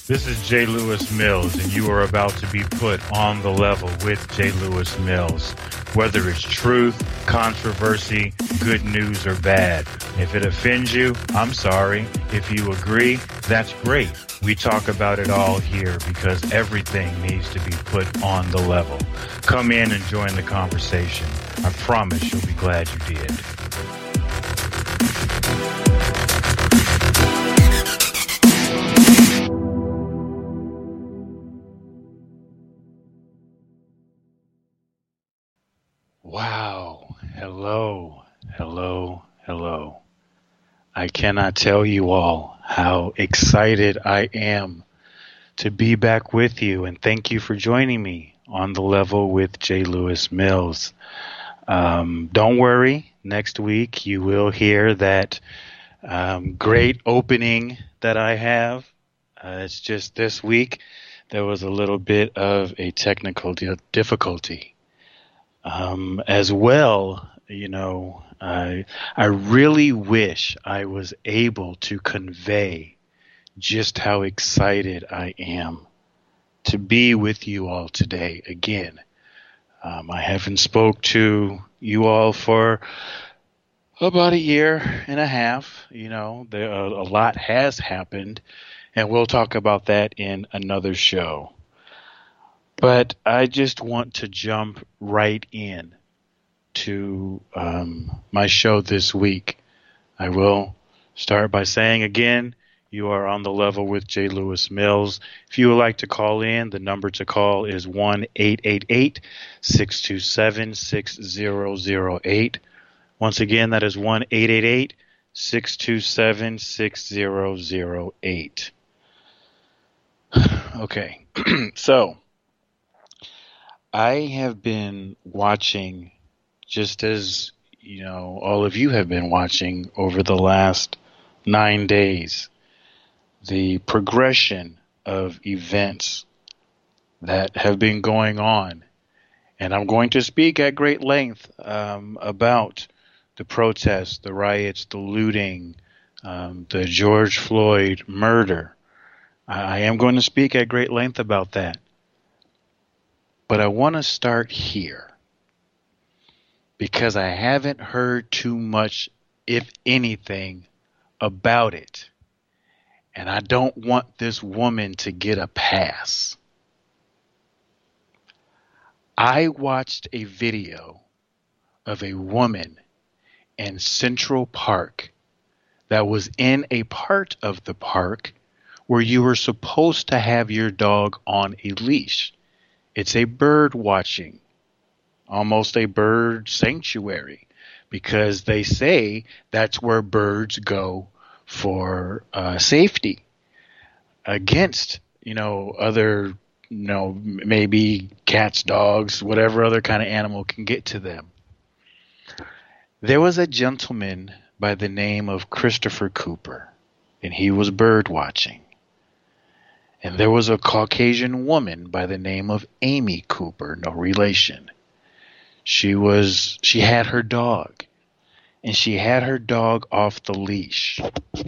This is J. Lewis Mills, and you are about to be put on the level with J. Lewis Mills. Whether it's truth, controversy, good news, or bad. If it offends you, I'm sorry. If you agree, that's great. We talk about it all here because everything needs to be put on the level. Come in and join the conversation. I promise you'll be glad you did. Wow. Hello. Hello. Hello. I cannot tell you all how excited I am to be back with you, and thank you for joining me on the level with J. Lewis Mills. Don't worry, next week you will hear that great opening that I have. It's just this week there was a little bit of a technical difficulty. As well, I really wish I was able to convey just how excited I am to be with you all today again. I haven't spoke to you all for about a year and a half. A lot has happened, and we'll talk about that in another show. But I just want to jump right in to my show this week. I will start by saying again, you are on the level with J. Lewis Mills. If you would like to call in, the number to call is 1-888-627-6008. Once again, that is 1-888-627-6008. Okay, so I have been watching, just as all of you have been watching over the last 9 days, the progression of events that have been going on. And I'm going to speak at great length about the protests, the riots, the looting, the George Floyd murder. I am going to speak at great length about that. But I want to start here because I haven't heard too much, if anything, about it. And I don't want this woman to get a pass. I watched a video of a woman in Central Park that was in a part of the park where you were supposed to have your dog on a leash. It's a bird watching, almost a bird sanctuary, because they say that's where birds go for safety against, other, maybe cats, dogs, whatever other kind of animal can get to them. There was a gentleman by the name of Christopher Cooper, and he was bird watching. And there was a Caucasian woman by the name of Amy Cooper, no relation. She had her dog, and she had her dog off the leash.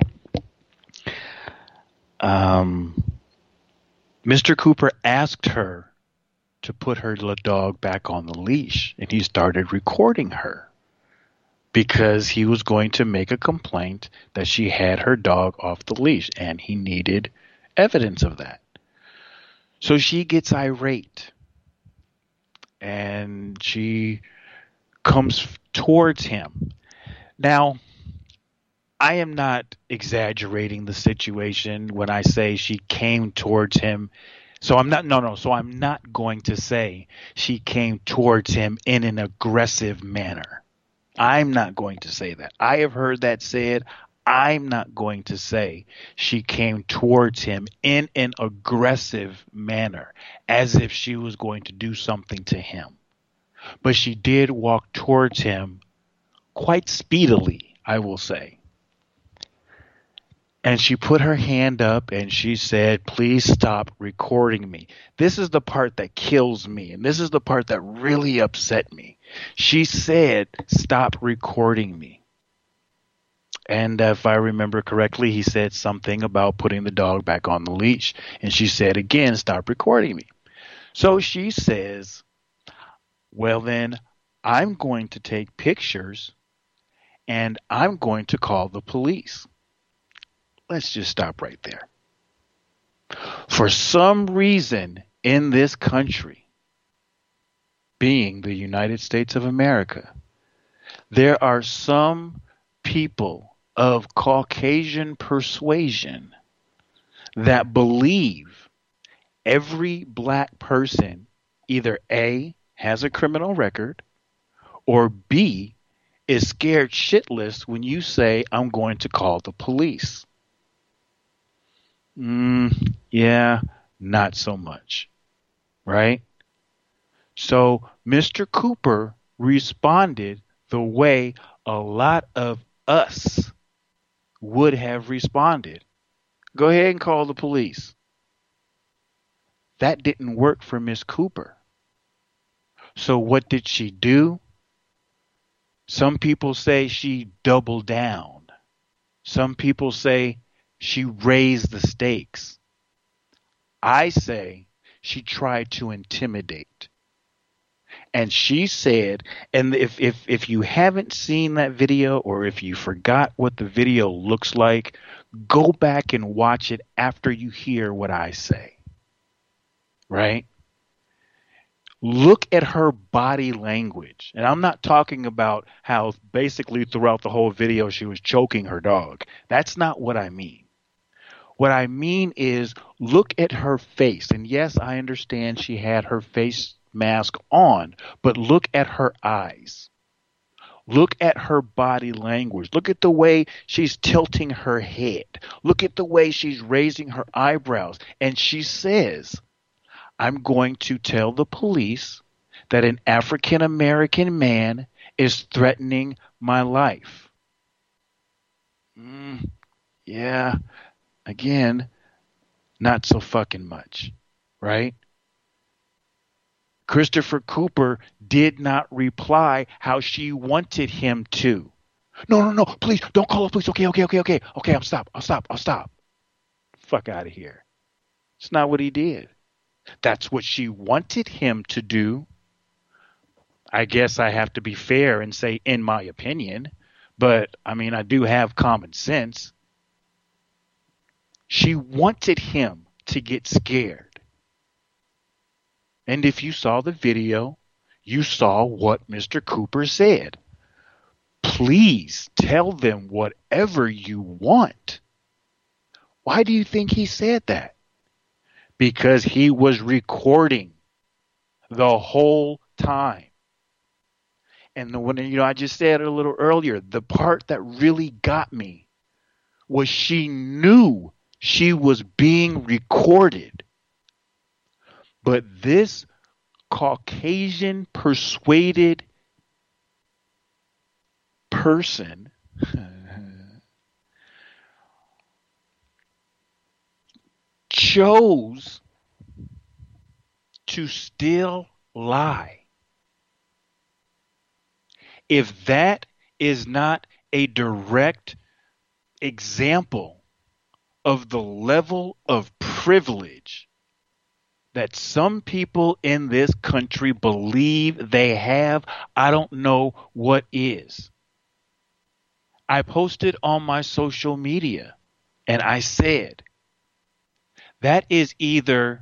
Mr. Cooper asked her to put her dog back on the leash, and he started recording her because he was going to make a complaint that she had her dog off the leash, and he needed evidence of that. So she gets irate, and she comes towards him. Now, I am not exaggerating the situation when I say she came towards him. So I'm not going to say she came towards him in an aggressive manner. I'm not going to say that. I have heard that said. I'm not going to say she came towards him in an aggressive manner, as if she was going to do something to him. But she did walk towards him quite speedily, I will say. And she put her hand up and she said, "Please stop recording me." This is the part that kills me, and this is the part that really upset me. She said, "Stop recording me." And if I remember correctly, he said something about putting the dog back on the leash. And she said again, stop recording me. So she says, well, then I'm going to take pictures and I'm going to call the police. Let's just stop right there. For some reason in this country, being the United States of America, there are some people of Caucasian persuasion that believe every black person either A, has a criminal record, or B, is scared shitless when you say, I'm going to call the police. Yeah, not so much, right? So Mr. Cooper responded the way a lot of us would have responded. Go ahead and call the police. That didn't work for Miss Cooper. So what did she do? Some people say she doubled down. Some people say she raised the stakes. I say she tried to intimidate. And she said, and if you haven't seen that video, or if you forgot what the video looks like, go back and watch it after you hear what I say. Right? Look at her body language. And I'm not talking about how basically throughout the whole video she was choking her dog. That's not what I mean. What I mean is look at her face. And yes, I understand she had her face mask on, but look at her eyes. Look at her body language. Look at the way she's tilting her head. Look at the way she's raising her eyebrows. And she says, I'm going to tell the police that an African American man is threatening my life. Yeah, again, not so fucking much, right? Christopher Cooper did not reply how she wanted him to. No, please, don't call the police. Okay, I'll stop. Fuck out of here. It's not what he did. That's what she wanted him to do. I guess I have to be fair and say, in my opinion, but I mean, I do have common sense. She wanted him to get scared. And if you saw the video, you saw what Mr. Cooper said. Please tell them whatever you want. Why do you think he said that? Because he was recording the whole time. And I just said it a little earlier, the part that really got me was she knew she was being recorded. But this Caucasian persuaded person chose to still lie. If that is not a direct example of the level of privilege that some people in this country believe they have, I don't know what is. I posted on my social media and I said, that is either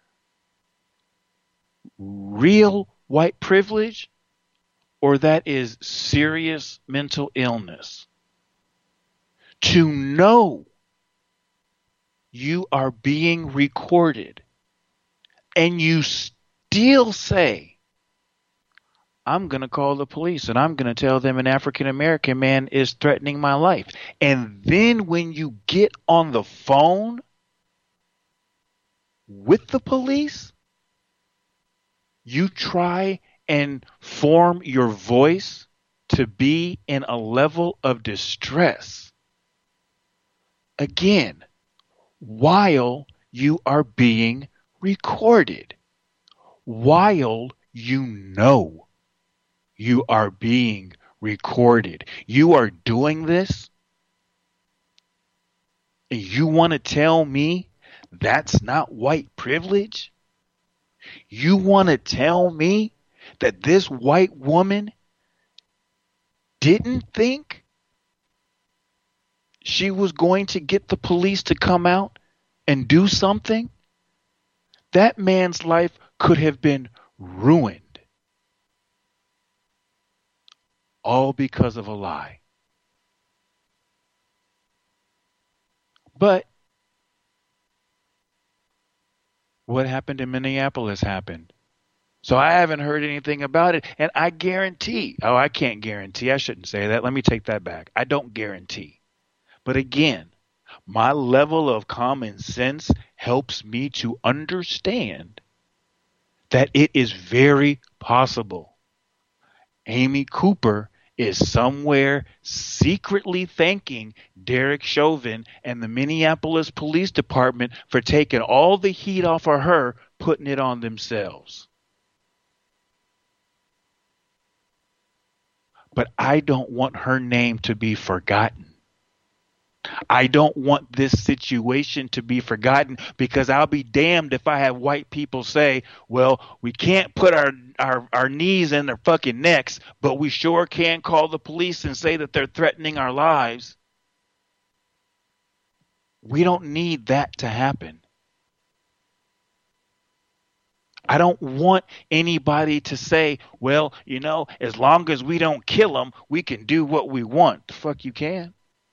real white privilege or that is serious mental illness. To know you are being recorded and you still say, I'm going to call the police and I'm going to tell them an African American man is threatening my life. And then when you get on the phone with the police, you try and form your voice to be in a level of distress. Again, while you are being recorded, while you know you are being recorded. You are doing this And you want to tell me that's not white privilege? You want to tell me that this white woman didn't think she was going to get the police to come out and do something? That man's life could have been ruined, all because of a lie. But what happened in Minneapolis happened. So I haven't heard anything about it. And I guarantee, I can't guarantee. I shouldn't say that. Let me take that back. I don't guarantee. But again, my level of common sense helps me to understand that it is very possible Amy Cooper is somewhere secretly thanking Derek Chauvin and the Minneapolis Police Department for taking all the heat off of her, putting it on themselves. But I don't want her name to be forgotten. I don't want this situation to be forgotten, because I'll be damned if I have white people say, well, we can't put our knees in their fucking necks, but we sure can call the police and say that they're threatening our lives. We don't need that to happen. I don't want anybody to say, well, as long as we don't kill them, we can do what we want. The fuck you can.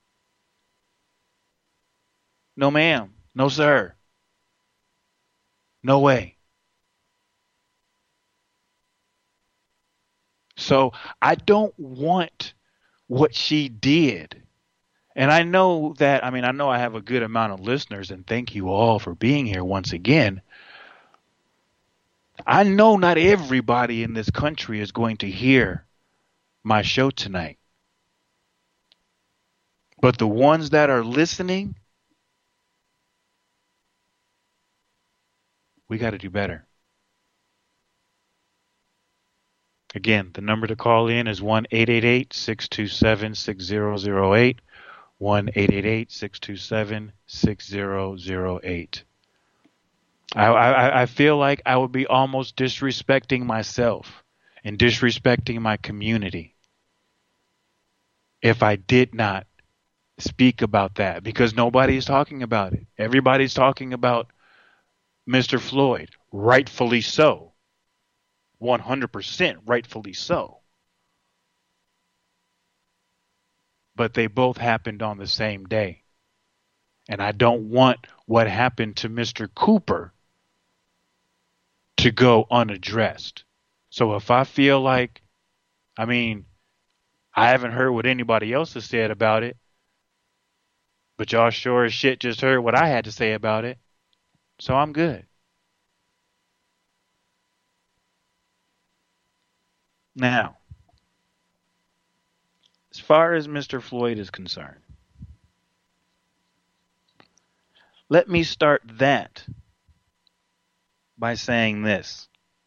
No, ma'am. No, sir. No way. So I don't want what she did. And I know that, I know I have a good amount of listeners, and thank you all for being here once again. I know not everybody in this country is going to hear my show tonight. But the ones that are listening, we got to do better. Again, the number to call in is 1-888-627-6008, 1-888-627-6008. I feel like I would be almost disrespecting myself and disrespecting my community if I did not speak about that, because nobody's talking about it. Everybody's talking about Mr. Floyd, rightfully so. 100% rightfully so. But they both happened on the same day. And I don't want what happened to Mr. Cooper to go unaddressed. So if I feel like, I haven't heard what anybody else has said about it, but y'all sure as shit just heard what I had to say about it. So I'm good. Now, as far as Mr. Floyd is concerned, let me start that by saying this.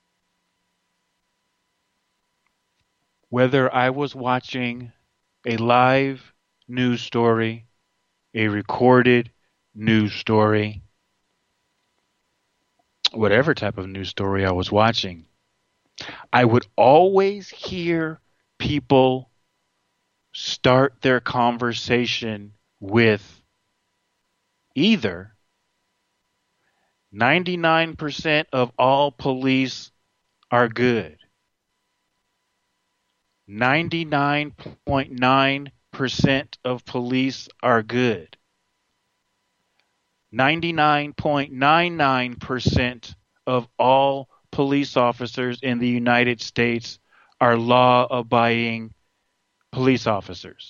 Whether I was watching a live news story, a recorded news story, whatever type of news story I was watching, I would always hear people start their conversation with either 99% of all police are good, 99.9% of police are good, 99.99% of all police officers in the United States are law-abiding police officers.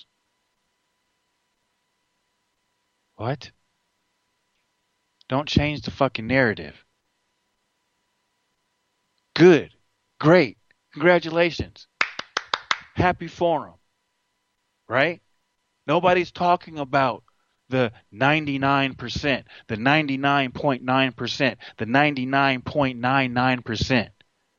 What? Don't change the fucking narrative. Good. Great. Congratulations. Happy for them. Right? Nobody's talking about the 99%, the 99.9%, the 99.99%.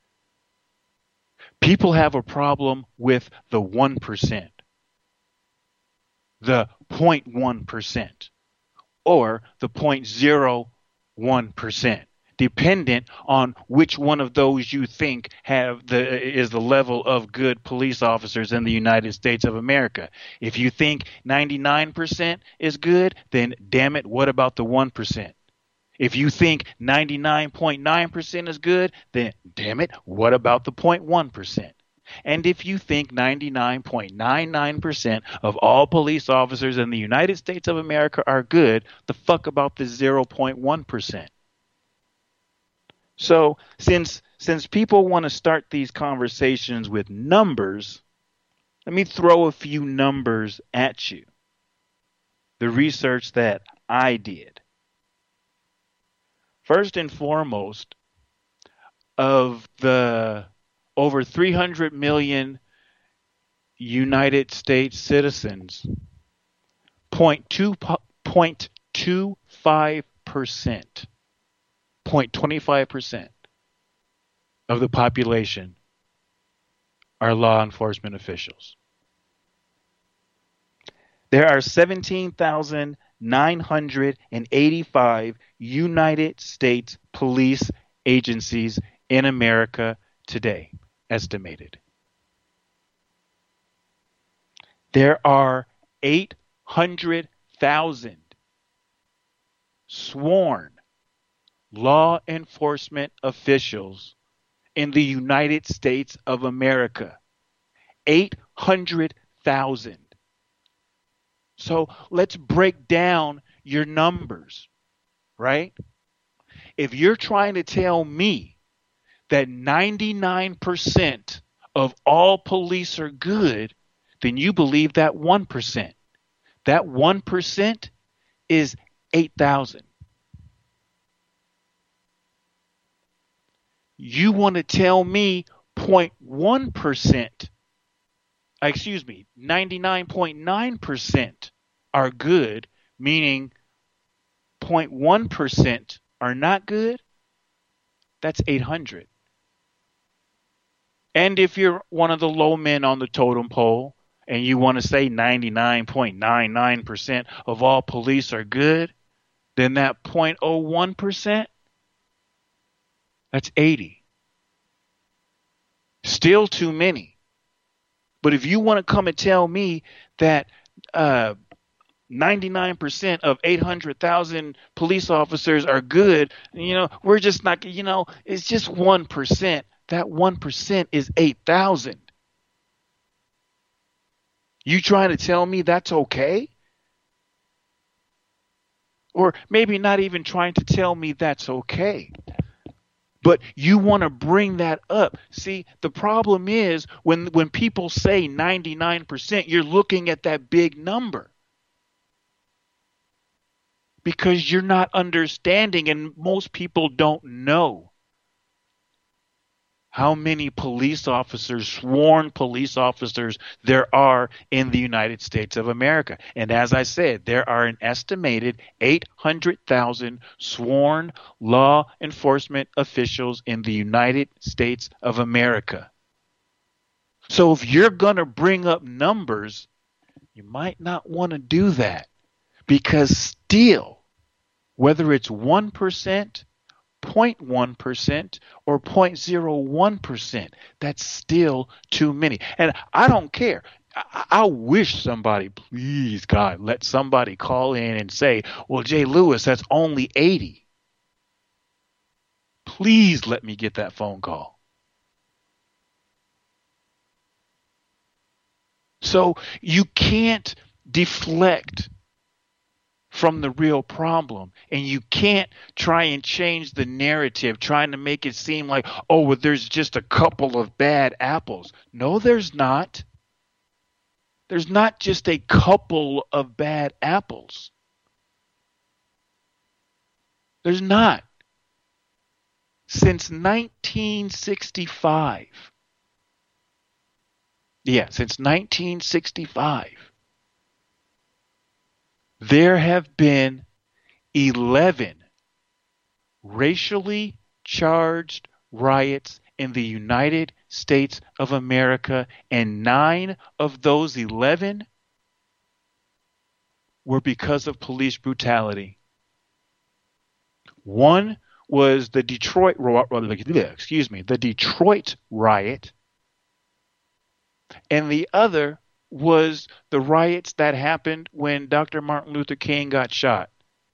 People have a problem with the 1%, the 0.1%, or the 0.01%, dependent on which one of those you think is the level of good police officers in the United States of America. If you think 99% is good, then damn it, what about the 1%? If you think 99.9% is good, then damn it, what about the 0.1%? And if you think 99.99% of all police officers in the United States of America are good, the fuck about the 0.1%? So since people want to start these conversations with numbers, let me throw a few numbers at you. The research that I did. First and foremost, of the over 300 million United States citizens, 0.25% of the population are law enforcement officials. There are 17,985 United States police agencies in America today, estimated. There are 800,000 sworn law enforcement officials in the United States of America. 800,000. So let's break down your numbers, right? If you're trying to tell me that 99% of all police are good, then you believe that 1%. That 1% is 8,000. You want to tell me 0.1%, 99.9% are good, meaning 0.1% are not good? That's 800. And if you're one of the low men on the totem pole and you want to say 99.99% of all police are good, then that 0.01%, that's 80. Still too many. But if you want to come and tell me that 99% of 800,000 police officers are good, we're just not, it's just 1%. That 1% is 8,000. You trying to tell me that's okay? Or maybe not even trying to tell me that's okay. But you want to bring that up. See, the problem is when people say 99%, you're looking at that big number. Because you're not understanding, and most people don't know how many police officers, sworn police officers, there are in the United States of America. And as I said, there are an estimated 800,000 sworn law enforcement officials in the United States of America. So if you're going to bring up numbers, you might not want to do that. Because still, whether it's 1%, 0.1% or 0.01%, that's still too many. And I don't care. I wish somebody, please God, let somebody call in and say, well, Jay Lewis, that's only 80. Please let me get that phone call. So you can't deflect from the real problem, and you can't try and change the narrative, trying to make it seem like, oh, well, there's just a couple of bad apples. No, there's not. There's not just a couple of bad apples. There's not. Since 1965. Yeah, since 1965. There have been 11 racially charged riots in the United States of America, and 9 of those 11 were because of police brutality. One was the Detroit riot, and the other was the riots that happened when Dr. Martin Luther King got shot.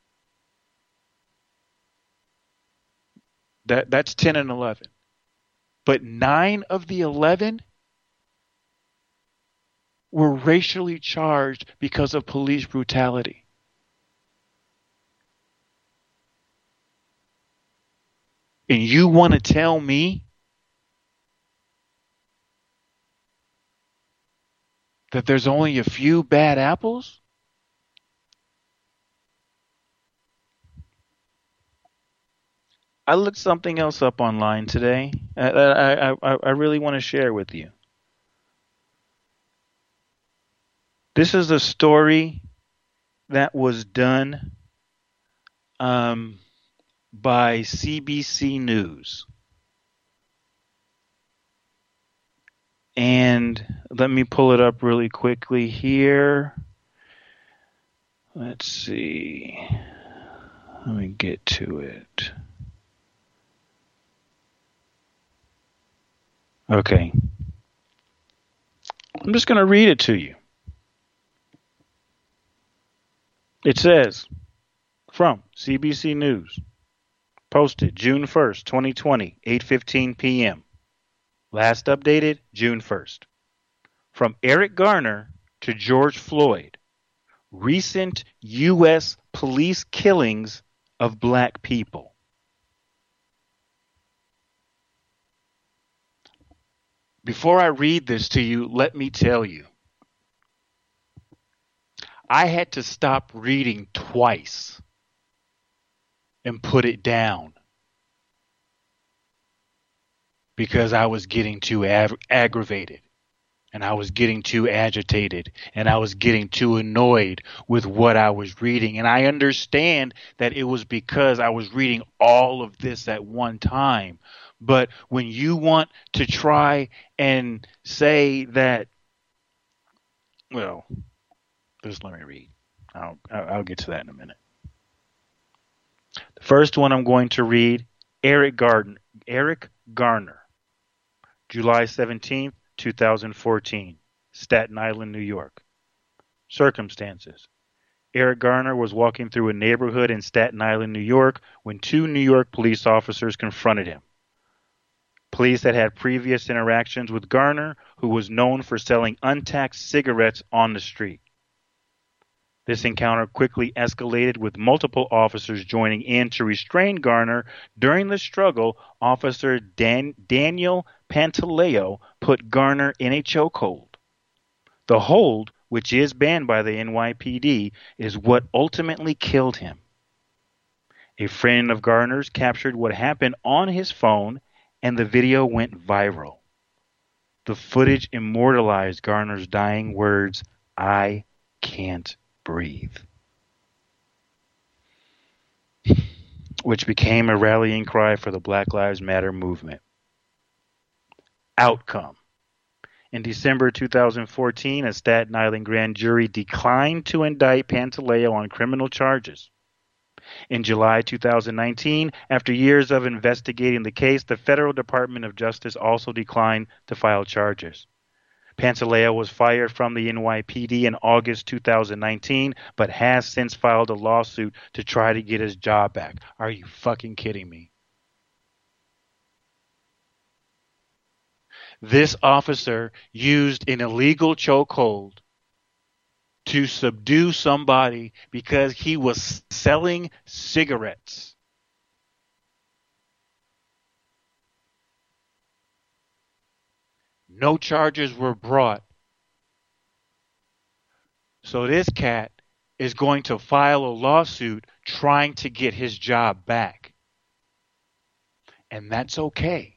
That's 10 and 11. But 9 of the 11 were racially charged because of police brutality. And you want to tell me that there's only a few bad apples? I looked something else up online today. I really want to share with you. This is a story that was done by CBC News. And let me pull it up really quickly here. Let's see. Let me get to it. Okay. I'm just going to read it to you. It says, from CBC News, posted June 1st, 2020, 8:15 p.m. Last updated June 1st. From Eric Garner to George Floyd, recent U.S. police killings of black people. Before I read this to you, let me tell you, I had to stop reading twice and put it down because I was getting too aggravated, and I was getting too agitated, and I was getting too annoyed with what I was reading. And I understand that it was because I was reading all of this at one time. But when you want to try and say that, well, just let me read. I'll get to that in a minute. The first one I'm going to read, Eric Garner, July 17th, 2014, Staten Island, New York. Circumstances. Eric Garner was walking through a neighborhood in Staten Island, New York, when 2 New York police officers confronted him. Police had previous interactions with Garner, who was known for selling untaxed cigarettes on the street. This encounter quickly escalated, with multiple officers joining in to restrain Garner. During the struggle, Officer Daniel Pantaleo put Garner in a chokehold. The hold, which is banned by the NYPD, is what ultimately killed him. A friend of Garner's captured what happened on his phone, and the video went viral. The footage immortalized Garner's dying words, "I can't breathe," which became a rallying cry for the Black Lives Matter movement. Outcome. In December 2014, a Staten Island grand jury declined to indict Pantaleo on criminal charges. In July 2019, after years of investigating the case, the Federal Department of Justice also declined to file charges. Pantaleo was fired from the NYPD in August 2019, but has since filed a lawsuit to try to get his job back. Are you fucking kidding me? This officer used an illegal chokehold to subdue somebody because he was selling cigarettes. No charges were brought. So this cat is going to file a lawsuit trying to get his job back. And that's okay.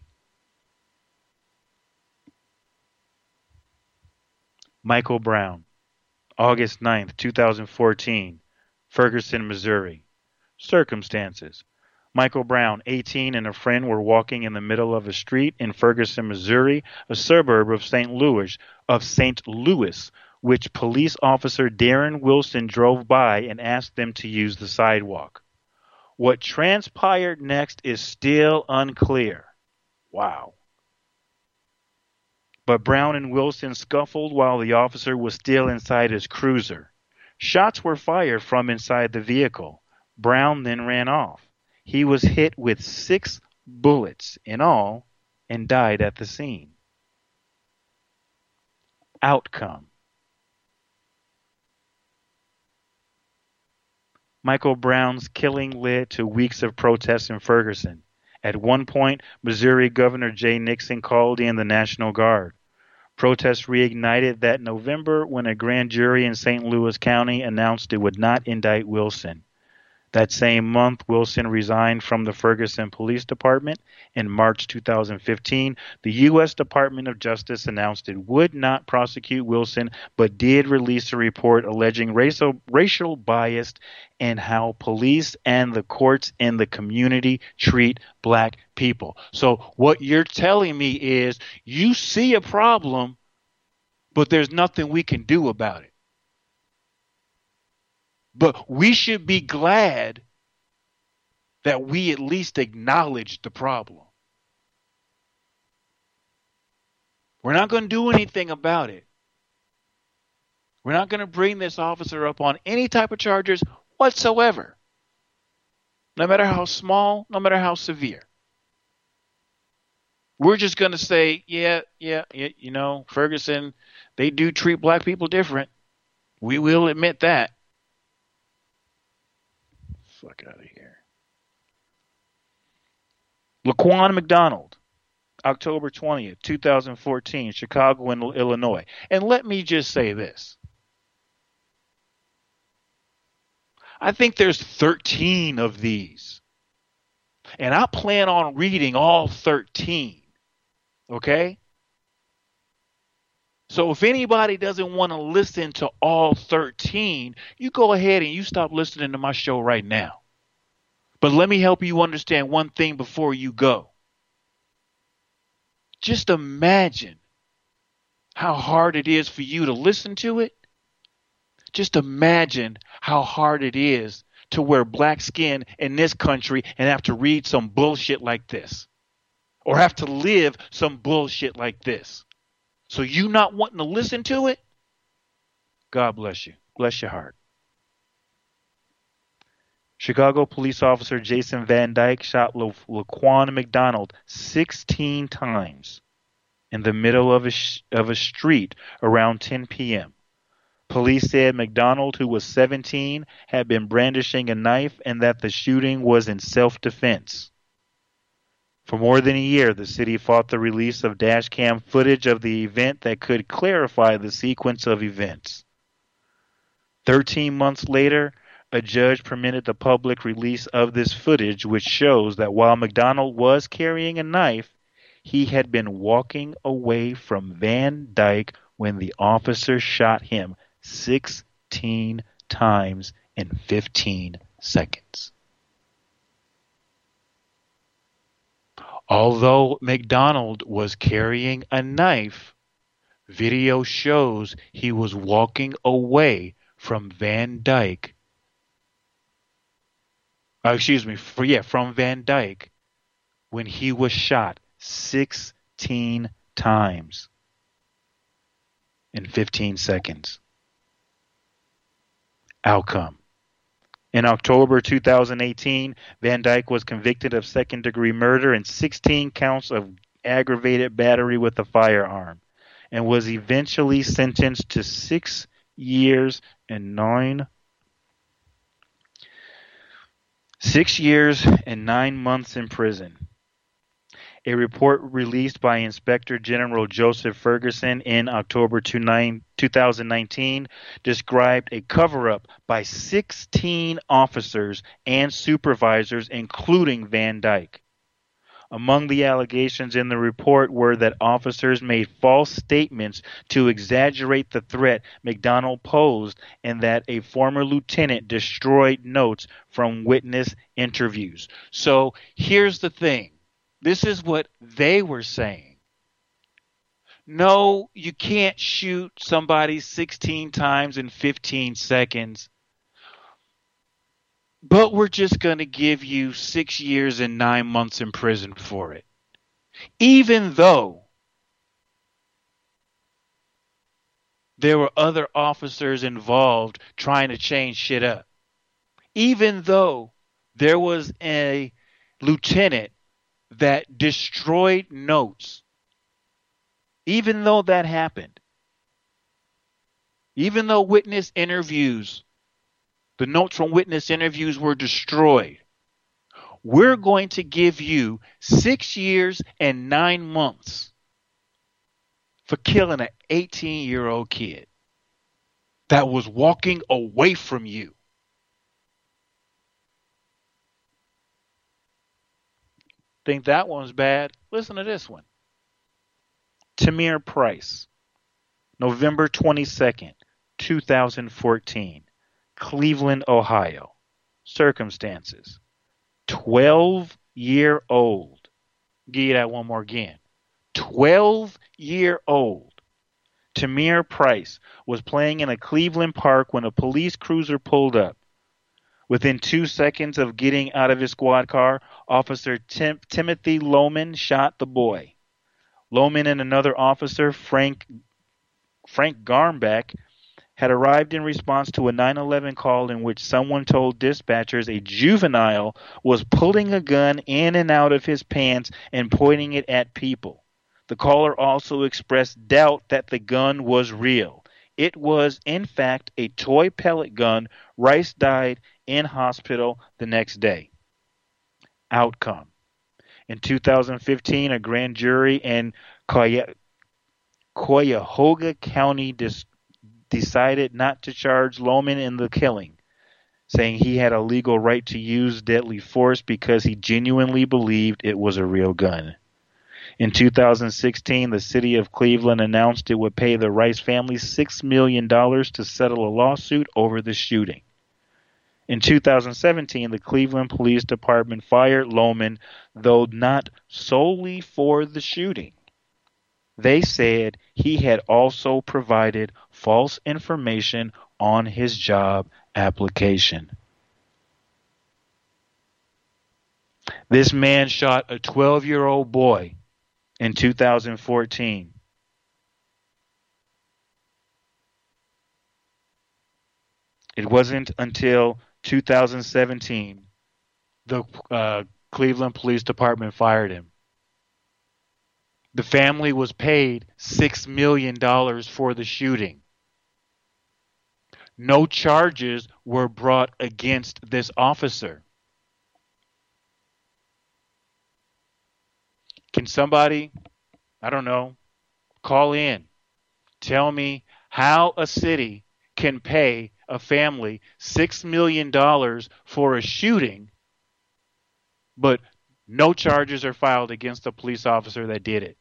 Michael Brown, August 9th, 2014, Ferguson, Missouri. Circumstances. Michael Brown, 18, and a friend were walking in the middle of a street in Ferguson, Missouri, a suburb of St. Louis, which police officer Darren Wilson drove by and asked them to use the sidewalk. What transpired next is still unclear. Wow. But Brown and Wilson scuffled while the officer was still inside his cruiser. Shots were fired from inside the vehicle. Brown then ran off. He was hit with 6 bullets in all and died at the scene. Outcome. Michael Brown's killing led to weeks of protests in Ferguson. At one point, Missouri Governor Jay Nixon called in the National Guard. Protests reignited that November when a grand jury in St. Louis County announced it would not indict Wilson. That same month, Wilson resigned from the Ferguson Police Department. In March 2015, the U.S. Department of Justice announced it would not prosecute Wilson, but did release a report alleging racial bias in how police and the courts in the community treat black people. So what you're telling me is you see a problem, but there's nothing we can do about it. But we should be glad that we at least acknowledge the problem. We're not going to do anything about it. We're not going to bring this officer up on any type of charges whatsoever. No matter how small, no matter how severe. We're just going to say, yeah, Ferguson, they do treat black people different. We will admit that. Fuck out of here. Laquan McDonald, October 20th, 2014, Chicago, Illinois. And let me just say this. I think there's 13 of these. And I plan on reading all 13. Okay? So if anybody doesn't want to listen to all 13, you go ahead and you stop listening to my show right now. But let me help you understand one thing before you go. Just imagine how hard it is for you to listen to it. Just imagine how hard it is to wear black skin in this country and have to read some bullshit like this. Or have to live some bullshit like this. So you not wanting to listen to it? God bless you. Bless your heart. Chicago police officer Jason Van Dyke shot Laquan McDonald 16 times in the middle of a street around 10 p.m. Police said McDonald, who was 17, had been brandishing a knife and that the shooting was in self-defense. For more than a year, the city fought the release of dashcam footage of the event that could clarify the sequence of events. 13 months later, a judge permitted the public release of this footage, which shows that while McDonald was carrying a knife, he had been walking away from Van Dyke when the officer shot him 16 times in 15 seconds. Although McDonald was carrying a knife, video shows he was walking away from Van Dyke. From Van Dyke when he was shot 16 times in 15 seconds. Outcome. In October 2018, Van Dyke was convicted of second-degree murder and 16 counts of aggravated battery with a firearm and was eventually sentenced to 6 years and 9 months in prison. A report released by Inspector General Joseph Ferguson in October 2019 described a cover-up by 16 officers and supervisors, including Van Dyke. Among the allegations in the report were that officers made false statements to exaggerate the threat McDonald posed and that a former lieutenant destroyed notes from witness interviews. So here's the thing. This is what they were saying. No, you can't shoot somebody 16 times in 15 seconds. but we're just going to give you 6 years and 9 months in prison for it. Even though there were other officers involved trying to change shit up. Even though there was a lieutenant that destroyed notes. Even though that happened. Even though witness interviews, the notes from witness interviews were destroyed. We're going to give you 6 years and 9 months for killing an 18-year-old kid that was walking away from you. Think that one's bad? Listen to this one. Tamir Price, November 22nd, 2014, Cleveland, Ohio. Circumstances. 12-year-old. Give you that one more again. 12-year-old. Tamir Price was playing in a Cleveland park when a police cruiser pulled up. Within 2 seconds of getting out of his squad car, Officer Timothy Lohman shot the boy. Lohman and another officer, Frank Garnback, had arrived in response to a 911 call in which someone told dispatchers a juvenile was pulling a gun in and out of his pants and pointing it at people. The caller also expressed doubt that the gun was real. It was, in fact, a toy pellet gun. Rice died in hospital the next day. Outcome. In 2015, a grand jury in Cuyahoga County decided not to charge Lohman in the killing, saying he had a legal right to use deadly force because he genuinely believed it was a real gun. In 2016, the city of Cleveland announced it would pay the Rice family $6 million to settle a lawsuit over the shooting. In 2017, the Cleveland Police Department fired Lohman, though not solely for the shooting. They said he had also provided false information on his job application. This man shot a 12-year-old boy in 2014. It wasn't until 2017 the Cleveland Police Department fired him. The family was paid $6 million for the shooting. No charges were brought against this officer. Can somebody, I don't know, call in? Tell me how a city can pay a family $6 million for a shooting, but no charges are filed against the police officer that did it.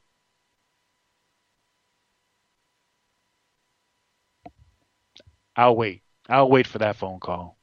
I'll wait. I'll wait for that phone call.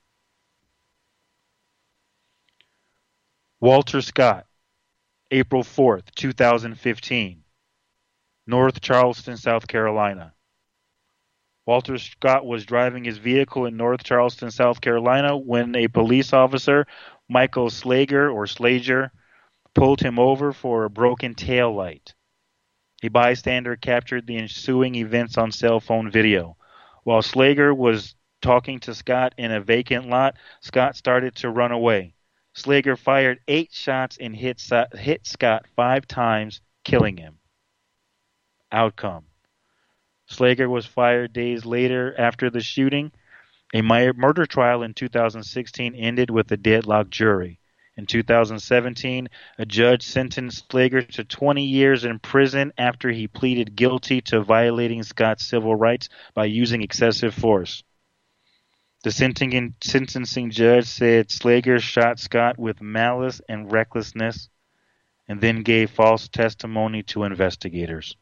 Walter Scott, April 4th, 2015, North Charleston, South Carolina. Walter Scott was driving his vehicle in North Charleston, South Carolina, when a police officer, Michael Slager, pulled him over for a broken tail light. A bystander captured the ensuing events on cell phone video. While Slager was talking to Scott in a vacant lot, Scott started to run away. Slager fired 8 shots and hit Scott 5 times, killing him. Outcome. Slager was fired days later after the shooting. A murder trial in 2016 ended with a deadlocked jury. In 2017, a judge sentenced Slager to 20 years in prison after he pleaded guilty to violating Scott's civil rights by using excessive force. The sentencing judge said Slager shot Scott with malice and recklessness and then gave false testimony to investigators.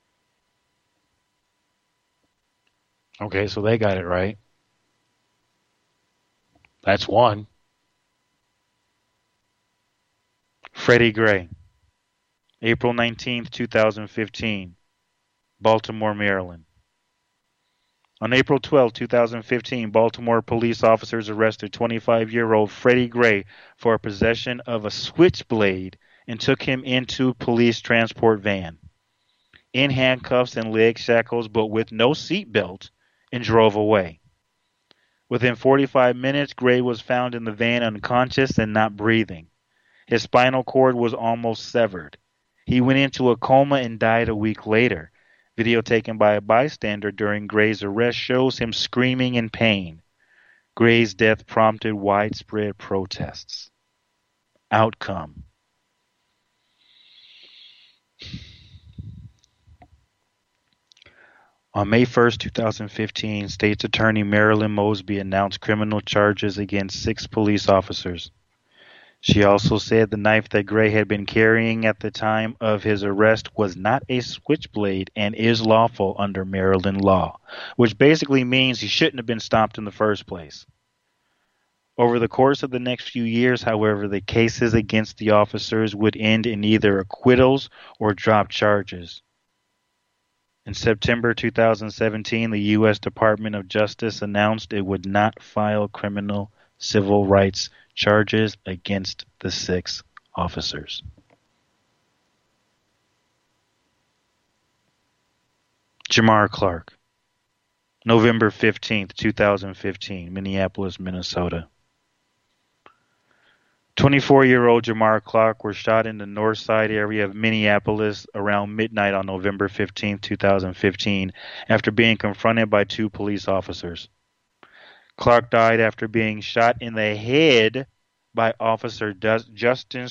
Okay, so they got it right. That's one. Freddie Gray, April 19th, 2015, Baltimore, Maryland. On April 12, 2015, Baltimore police officers arrested 25-year-old Freddie Gray for possession of a switchblade and took him into a police transport van, in handcuffs and leg shackles but with no seatbelt, and drove away. Within 45 minutes, Gray was found in the van unconscious and not breathing. His spinal cord was almost severed. He went into a coma and died a week later. Video taken by a bystander during Gray's arrest shows him screaming in pain. Gray's death prompted widespread protests. Outcome. On May 1, 2015, State's Attorney Marilyn Mosby announced criminal charges against 6 police officers. She also said the knife that Gray had been carrying at the time of his arrest was not a switchblade and is lawful under Maryland law, which basically means he shouldn't have been stopped in the first place. Over the course of the next few years, however, the cases against the officers would end in either acquittals or drop charges. In September 2017, the U.S. Department of Justice announced it would not file criminal civil rights charges against the 6 officers. Jamar Clark, November 15, 2015, Minneapolis, Minnesota. 24-year-old Jamar Clark was shot in the north side area of Minneapolis around midnight on November 15, 2015, after being confronted by 2 police officers. Clark died after being shot in the head by Officer Dustin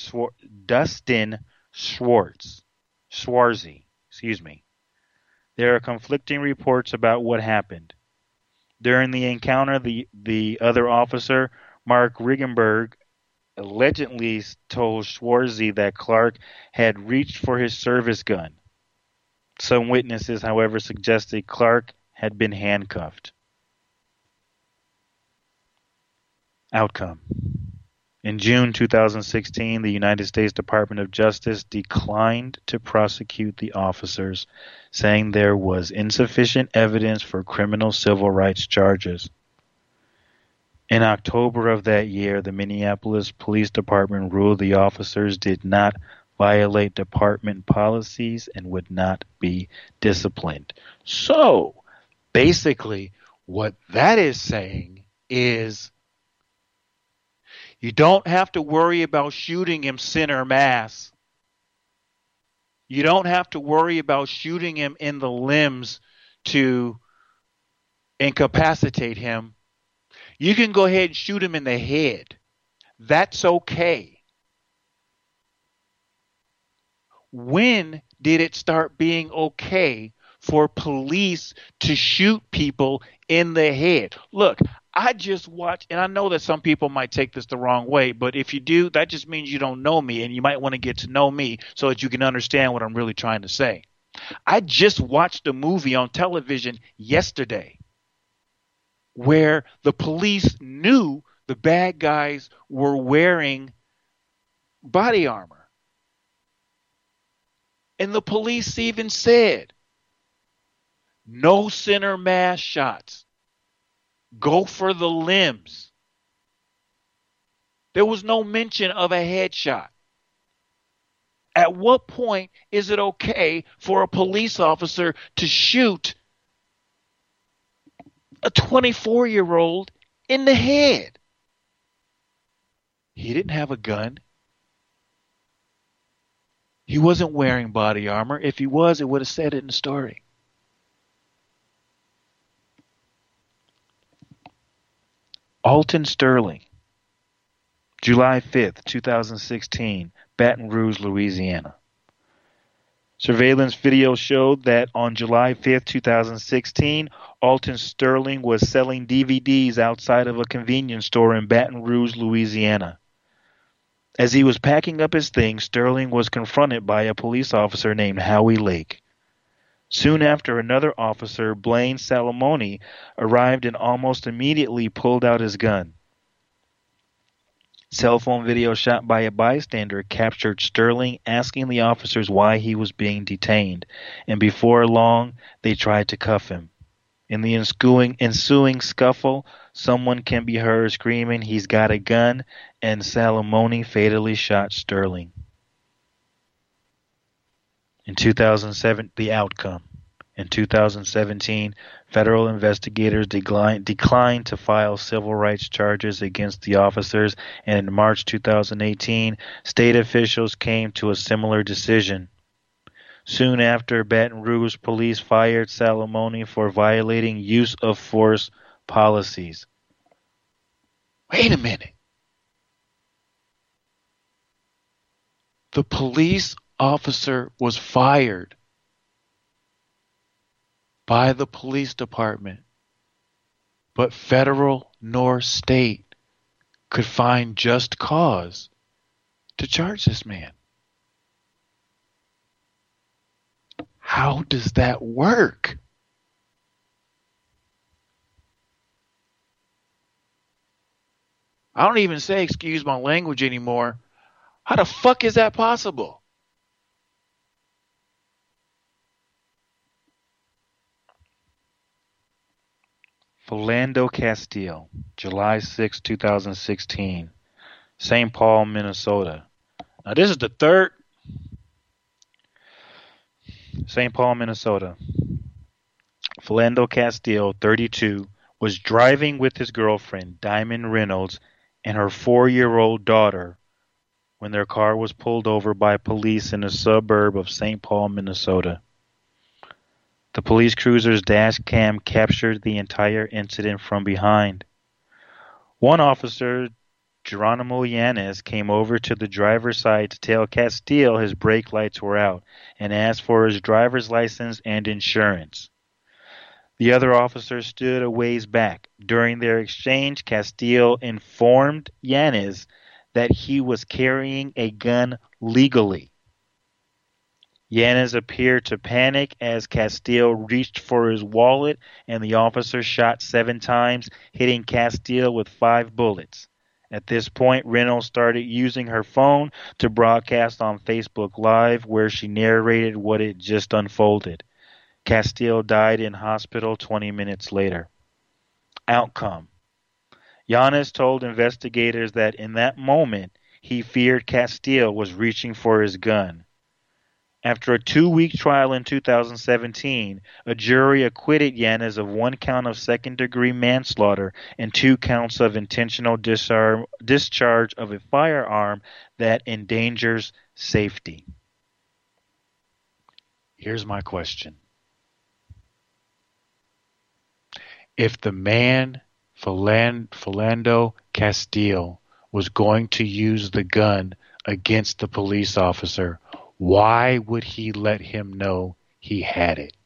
Schwarze. There are conflicting reports about what happened. During the encounter, the other officer, Mark Rigenberg, allegedly told Schwarze that Clark had reached for his service gun. Some witnesses, however, suggested Clark had been handcuffed. Outcome. In June 2016, the United States Department of Justice declined to prosecute the officers, saying there was insufficient evidence for criminal civil rights charges. In October of that year, the Minneapolis Police Department ruled the officers did not violate department policies and would not be disciplined. So, basically, what that is saying is you don't have to worry about shooting him center mass. You don't have to worry about shooting him in the limbs to incapacitate him. You can go ahead and shoot him in the head. That's okay. When did it start being okay for police to shoot people in the head? Look, I just watched, and I know that some people might take this the wrong way, but if you do, that just means you don't know me, and you might want to get to know me so that you can understand what I'm really trying to say. I just watched a movie on television yesterday where the police knew the bad guys were wearing body armor. And the police even said, no center mass shots. Go for the limbs. There was no mention of a headshot. At what point is it okay for a police officer to shoot a 24-year-old in the head? He didn't have a gun. He wasn't wearing body armor. If he was, it would have said it in the story. Alton Sterling, July 5th, 2016, Baton Rouge, Louisiana. Surveillance video showed that on July 5th, 2016, Alton Sterling was selling DVDs outside of a convenience store in Baton Rouge, Louisiana. As he was packing up his things, Sterling was confronted by a police officer named Howie Lake. Soon after, another officer, Blaine Salamone, arrived and almost immediately pulled out his gun. Cell phone video shot by a bystander captured Sterling asking the officers why he was being detained, and before long, they tried to cuff him. In the ensuing scuffle, someone can be heard screaming, "He's got a gun," and Salamone fatally shot Sterling. In 2007, the outcome. In 2017, federal investigators declined to file civil rights charges against the officers, and in March 2018, state officials came to a similar decision. Soon after, Baton Rouge police fired Salamone for violating use of force policies. Wait a minute. The police officer was fired by the police department, but federal nor state could find just cause to charge this man. How does that work? I don't even say excuse my language anymore. How the fuck is that possible? Philando Castile, July 6, 2016, St. Paul, Minnesota. Now this is the third. St. Paul, Minnesota. Philando Castile, 32, was driving with his girlfriend, Diamond Reynolds, and her 4-year-old daughter when their car was pulled over by police in a suburb of St. Paul, Minnesota. The police cruiser's dash cam captured the entire incident from behind. One officer, Geronimo Yanez, came over to the driver's side to tell Castile his brake lights were out and asked for his driver's license and insurance. The other officer stood a ways back. During their exchange, Castile informed Yanez that he was carrying a gun legally. Yanez appeared to panic as Castile reached for his wallet, and the officer shot 7 times, hitting Castile with 5 bullets. At this point, Reynolds started using her phone to broadcast on Facebook Live, where she narrated what had just unfolded. Castile died in hospital 20 minutes later. Outcome. Yanez told investigators that in that moment, he feared Castile was reaching for his gun. After a 2-week trial in 2017, a jury acquitted Yanez of 1 count of second-degree manslaughter and 2 counts of intentional discharge of a firearm that endangers safety. Here's my question. If the man, Philando Castile, was going to use the gun against the police officer, why would he let him know he had it?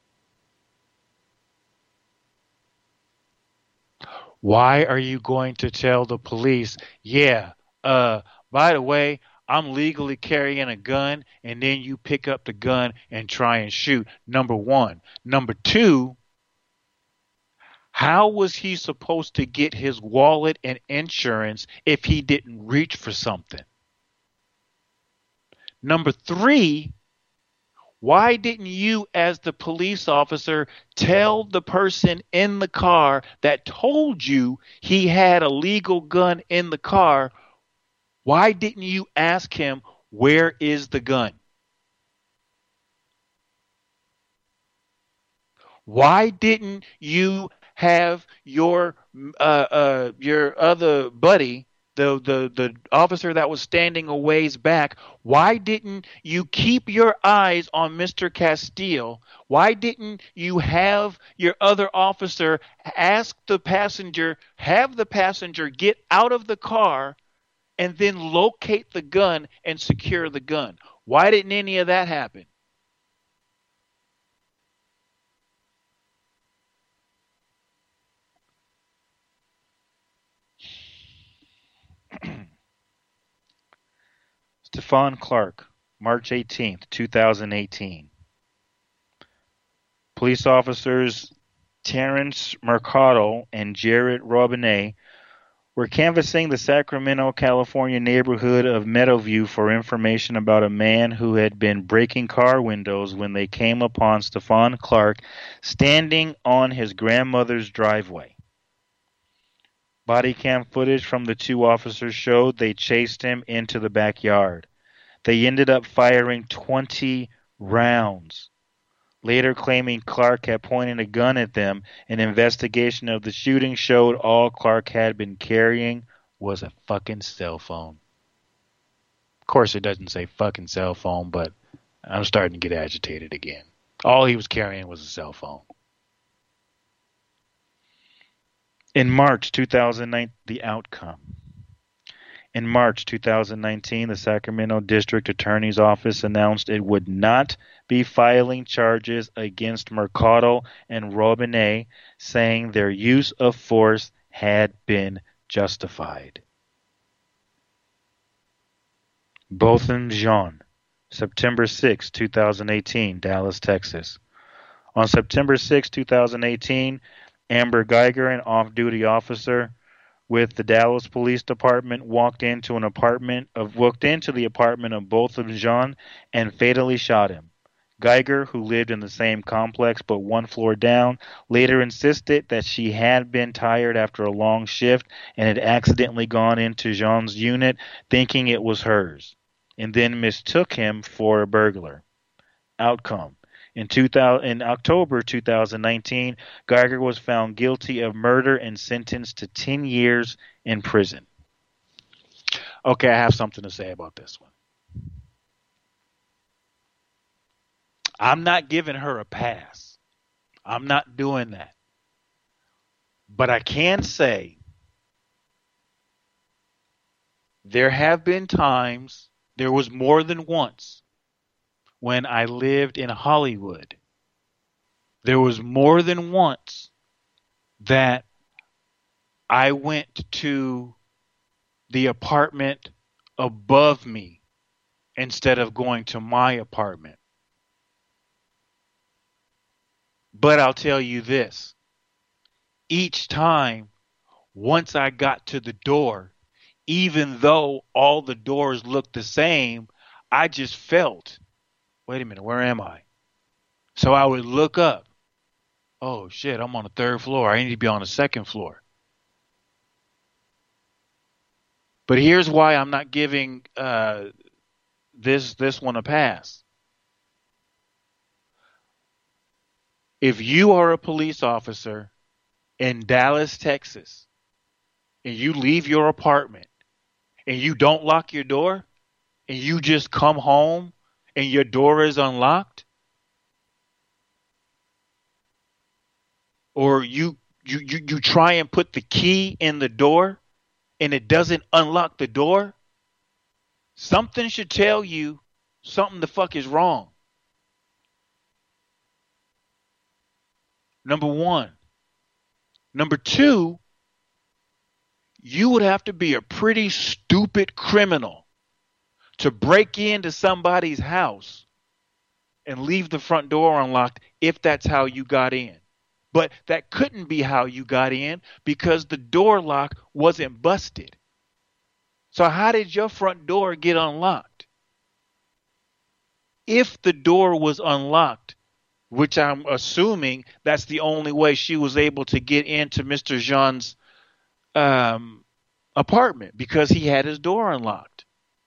Why are you going to tell the police, yeah, by the way, I'm legally carrying a gun, and then you pick up the gun and try and shoot? Number one. Number two, how was he supposed to get his wallet and insurance if he didn't reach for something? Number three, why didn't you, as the police officer, tell the person in the car that told you he had a legal gun in the car, why didn't you ask him, where is the gun? Why didn't you have your other buddy, the officer that was standing a ways back, why didn't you keep your eyes on Mr. Castile? Why didn't you have your other officer have the passenger get out of the car and then locate the gun and secure the gun? Why didn't any of that happen? Stephon Clark, March 18th, 2018. Police officers Terrence Mercado and Jared Robinet We're canvassing the Sacramento, California neighborhood of Meadowview for information about a man who had been breaking car windows when they came upon Stephon Clark standing on his grandmother's driveway. Body cam footage from the two officers showed they chased him into the backyard. They ended up firing 20 rounds. Later claiming Clark had pointed a gun at them, an investigation of the shooting showed all Clark had been carrying was a fucking cell phone. Of course, it doesn't say fucking cell phone, but I'm starting to get agitated again. All he was carrying was a cell phone. In March 2009, the outcome. In March 2019, the Sacramento District Attorney's Office announced it would not be filing charges against Mercado and Robinet, saying their use of force had been justified. Botham Jean, September 6, 2018, Dallas, Texas. On September 6, 2018, Amber Geiger, an off-duty officer with the Dallas Police Department, walked into the apartment of Botham Jean and fatally shot him. Geiger, who lived in the same complex but one floor down, later insisted that she had been tired after a long shift and had accidentally gone into Jean's unit thinking it was hers, and then mistook him for a burglar. Outcome. In October 2019, Geiger was found guilty of murder and sentenced to 10 years in prison. Okay, I have something to say about this one. I'm not giving her a pass. I'm not doing that. But I can say there have been times, there was more than once, when I lived in Hollywood. There was more than once that I went to the apartment above me instead of going to my apartment. But I'll tell you this. Each time, once I got to the door, even though all the doors looked the same, I just felt, wait a minute, where am I? So I would look up. Oh, shit, I'm on the third floor. I need to be on the second floor. But here's why I'm not giving this one a pass. If you are a police officer in Dallas, Texas, and you leave your apartment and you don't lock your door and you just come home and your door is unlocked, or you try and put the key in the door and it doesn't unlock the door, something should tell you something the fuck is wrong. Number one. Number two, you would have to be a pretty stupid criminal to break into somebody's house and leave the front door unlocked if that's how you got in. But that couldn't be how you got in because the door lock wasn't busted. So how did your front door get unlocked? If the door was unlocked, which I'm assuming that's the only way she was able to get into Mr. Jean's apartment, because he had his door unlocked.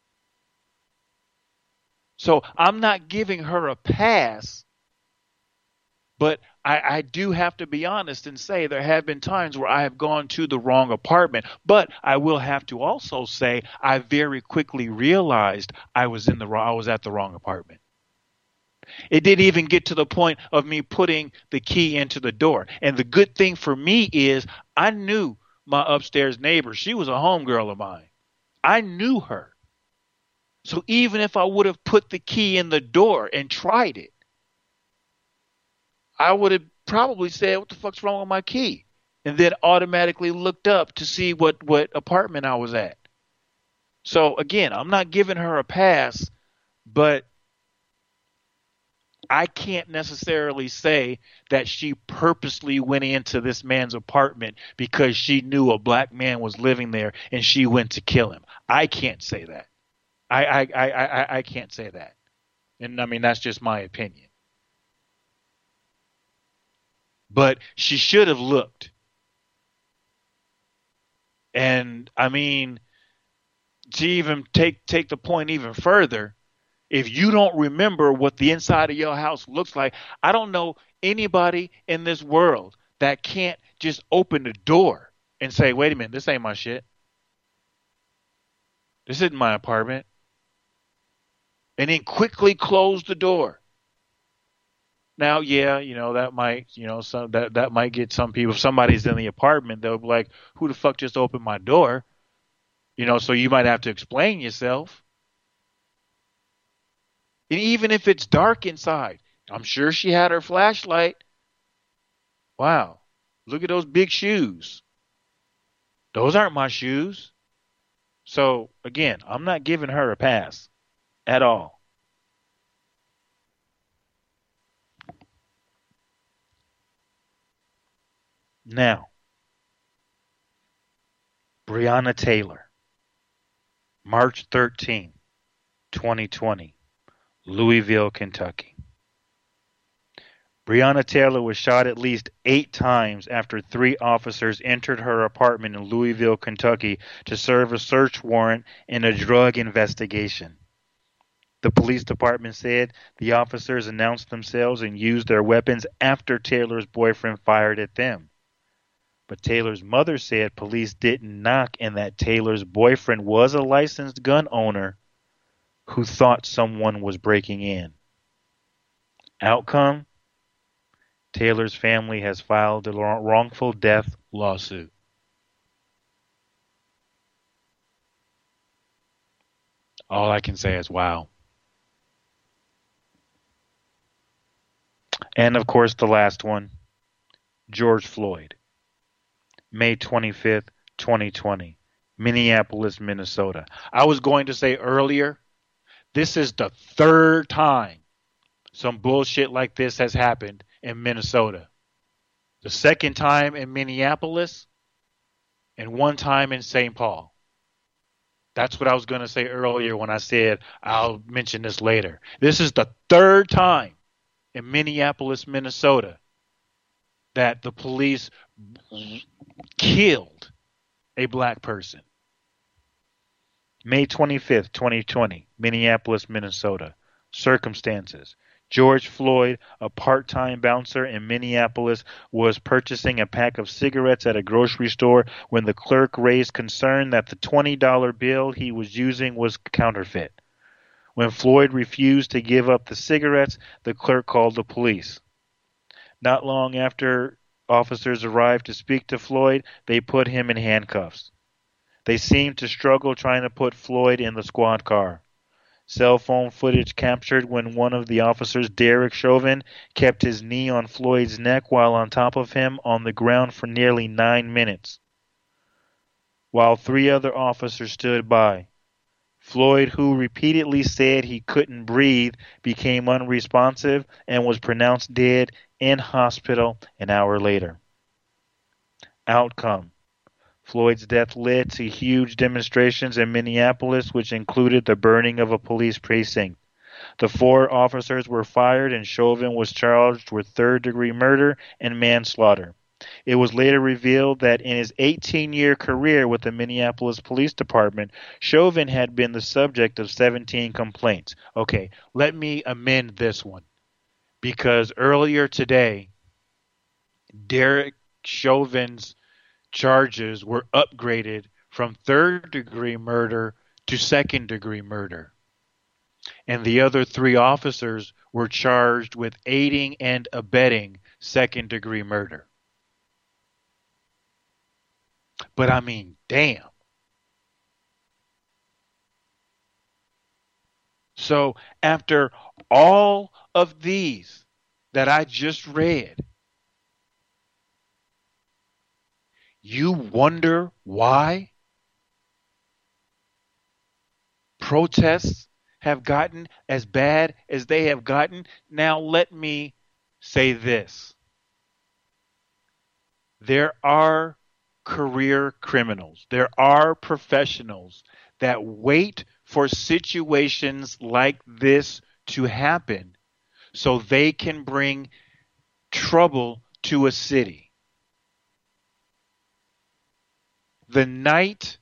So I'm not giving her a pass, but I do have to be honest and say there have been times where I have gone to the wrong apartment. But I will have to also say I very quickly realized I was at the wrong apartment. It didn't even get to the point of me putting the key into the door. And the good thing for me is I knew my upstairs neighbor. She was a homegirl of mine. I knew her. So even if I would have put the key in the door and tried it, I would have probably said, what the fuck's wrong with my key? And then automatically looked up to see what apartment I was at. So again, I'm not giving her a pass, but I can't necessarily say that she purposely went into this man's apartment because she knew a black man was living there and she went to kill him. I can't say that. I can't say that. And I mean, that's just my opinion. But she should have looked. And I mean, to even take the point even further, if you don't remember what the inside of your house looks like, I don't know anybody in this world that can't just open the door and say, wait a minute, this ain't my shit. This isn't my apartment. And then quickly close the door. Now, yeah, that might, that might get some people. If somebody's in the apartment, they'll be like, "Who the fuck just opened my door?" So you might have to explain yourself. And even if it's dark inside, I'm sure she had her flashlight. Wow, look at those big shoes. Those aren't my shoes. So again, I'm not giving her a pass at all. Now, Breonna Taylor, March 13, 2020, Louisville, Kentucky. Breonna Taylor was shot at least 8 times after 3 officers entered her apartment in Louisville, Kentucky to serve a search warrant in a drug investigation. The police department said the officers announced themselves and used their weapons after Taylor's boyfriend fired at them. But Taylor's mother said police didn't knock and that Taylor's boyfriend was a licensed gun owner who thought someone was breaking in. Outcome? Taylor's family has filed a wrongful death lawsuit. All I can say is wow. And of course, the last one, George Floyd, May 25th, 2020, Minneapolis, Minnesota. I was going to say earlier, this is the 3rd time some bullshit like this has happened in Minnesota. The 2nd time in Minneapolis and 1 time in St. Paul. That's what I was going to say earlier when I said I'll mention this later. This is the 3rd time in Minneapolis, Minnesota that the police killed a black person. May 25th, 2020, Minneapolis, Minnesota. Circumstances. George Floyd, a part-time bouncer in Minneapolis, was purchasing a pack of cigarettes at a grocery store when the clerk raised concern that the $20 bill he was using was counterfeit. When Floyd refused to give up the cigarettes, the clerk called the police. Not long after officers arrived to speak to Floyd, they put him in handcuffs. They seemed to struggle trying to put Floyd in the squad car. Cell phone footage captured when one of the officers, Derek Chauvin, kept his knee on Floyd's neck while on top of him on the ground for nearly 9 minutes, while 3 other officers stood by. Floyd, who repeatedly said he couldn't breathe, became unresponsive and was pronounced dead in hospital an hour later. Outcome. Floyd's death led to huge demonstrations in Minneapolis, which included the burning of a police precinct. The 4 officers were fired and Chauvin was charged with 3rd-degree murder and manslaughter. It was later revealed that in his 18-year career with the Minneapolis Police Department, Chauvin had been the subject of 17 complaints. Okay, let me amend this one. Because earlier today, Derek Chauvin's charges were upgraded from 3rd-degree murder to 2nd-degree murder. And the other 3 officers were charged with aiding and abetting 2nd-degree murder. But I mean, damn. So after all of these that I just read, you wonder why protests have gotten as bad as they have gotten, now let me say this. There are career criminals. There are professionals that wait for situations like this to happen so they can bring trouble to a city. The night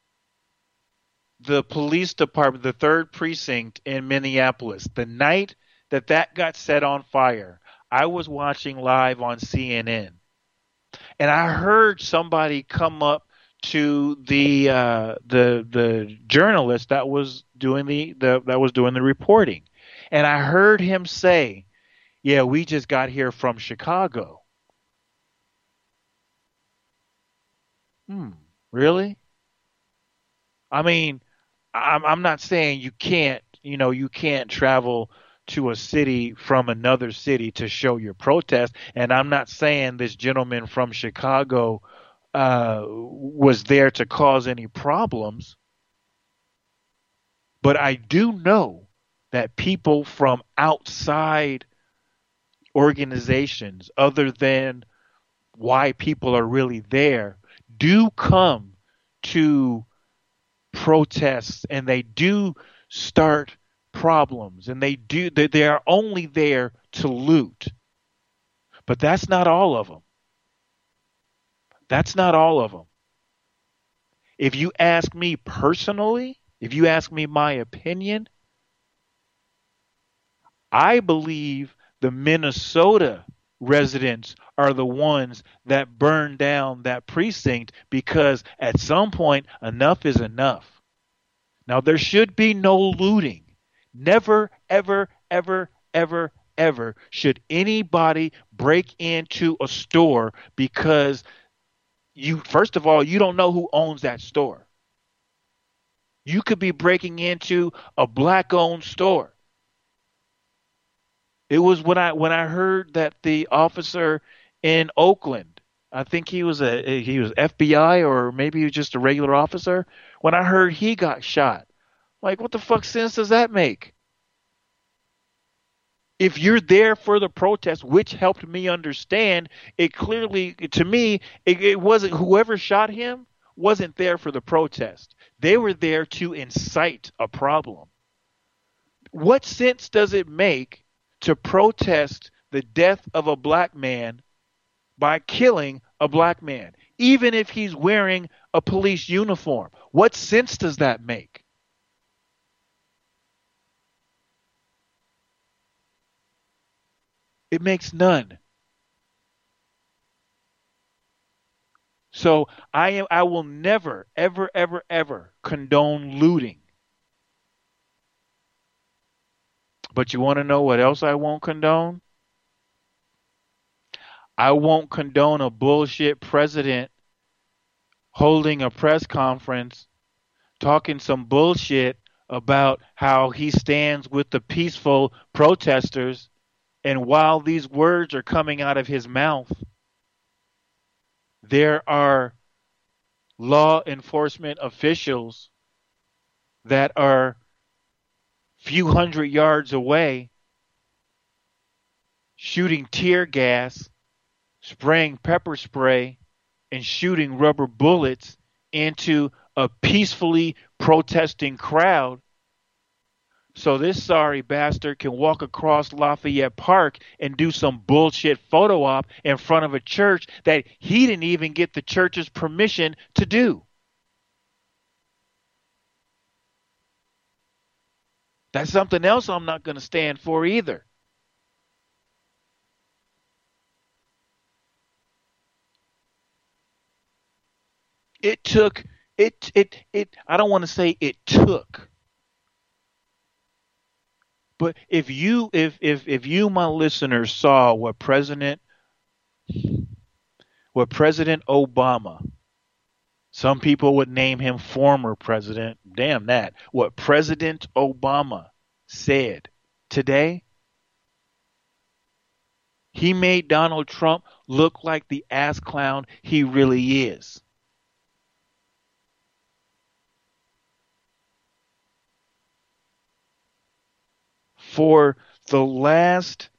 the police department, the third precinct in Minneapolis, the night that that got set on fire, I was watching live on CNN, and I heard somebody come up to the journalist that was doing the reporting, and I heard him say, "Yeah, we just got here from Chicago." Hmm, really? I mean, I'm not saying you can't travel to a city from another city to show your protest, and I'm not saying this gentleman from Chicago was there to cause any problems, but I do know that people from outside organizations, other than why people are really there, do come to protests and they do start problems and they are only there to loot. But that's not all of them. That's not all of them. If you ask me personally, if you ask me my opinion, I believe the Minnesota residents are the ones that burned down that precinct because at some point enough is enough. Now, there should be no looting. Never, ever, ever, ever, ever should anybody break into a store because first of all, you don't know who owns that store. You could be breaking into a black owned store. It was when I heard that the officer in Oakland, I think he was FBI or maybe he was just a regular officer. When I heard he got shot, like what the fuck sense does that make? If you're there for the protest, which helped me understand, it clearly to me it wasn't whoever shot him wasn't there for the protest. They were there to incite a problem. What sense does it make to protest the death of a black man by killing a black man, even if he's wearing a police uniform? What sense does that make? It makes none. So I will never ever ever ever condone looting. But you want to know what else I won't condone? I won't condone a bullshit president holding a press conference talking some bullshit about how he stands with the peaceful protesters, and while these words are coming out of his mouth, there are law enforcement officials that are few hundred yards away shooting tear gas, spraying pepper spray, and shooting rubber bullets into a peacefully protesting crowd so this sorry bastard can walk across Lafayette Park and do some bullshit photo op in front of a church that he didn't even get the church's permission to do. That's something else I'm not going to stand for either. It took it I don't want to say it took, but if you my listeners saw what President Obama, some people would name him former president, damn that, what President Obama said today, he made Donald Trump look like the ass clown he really is. for the last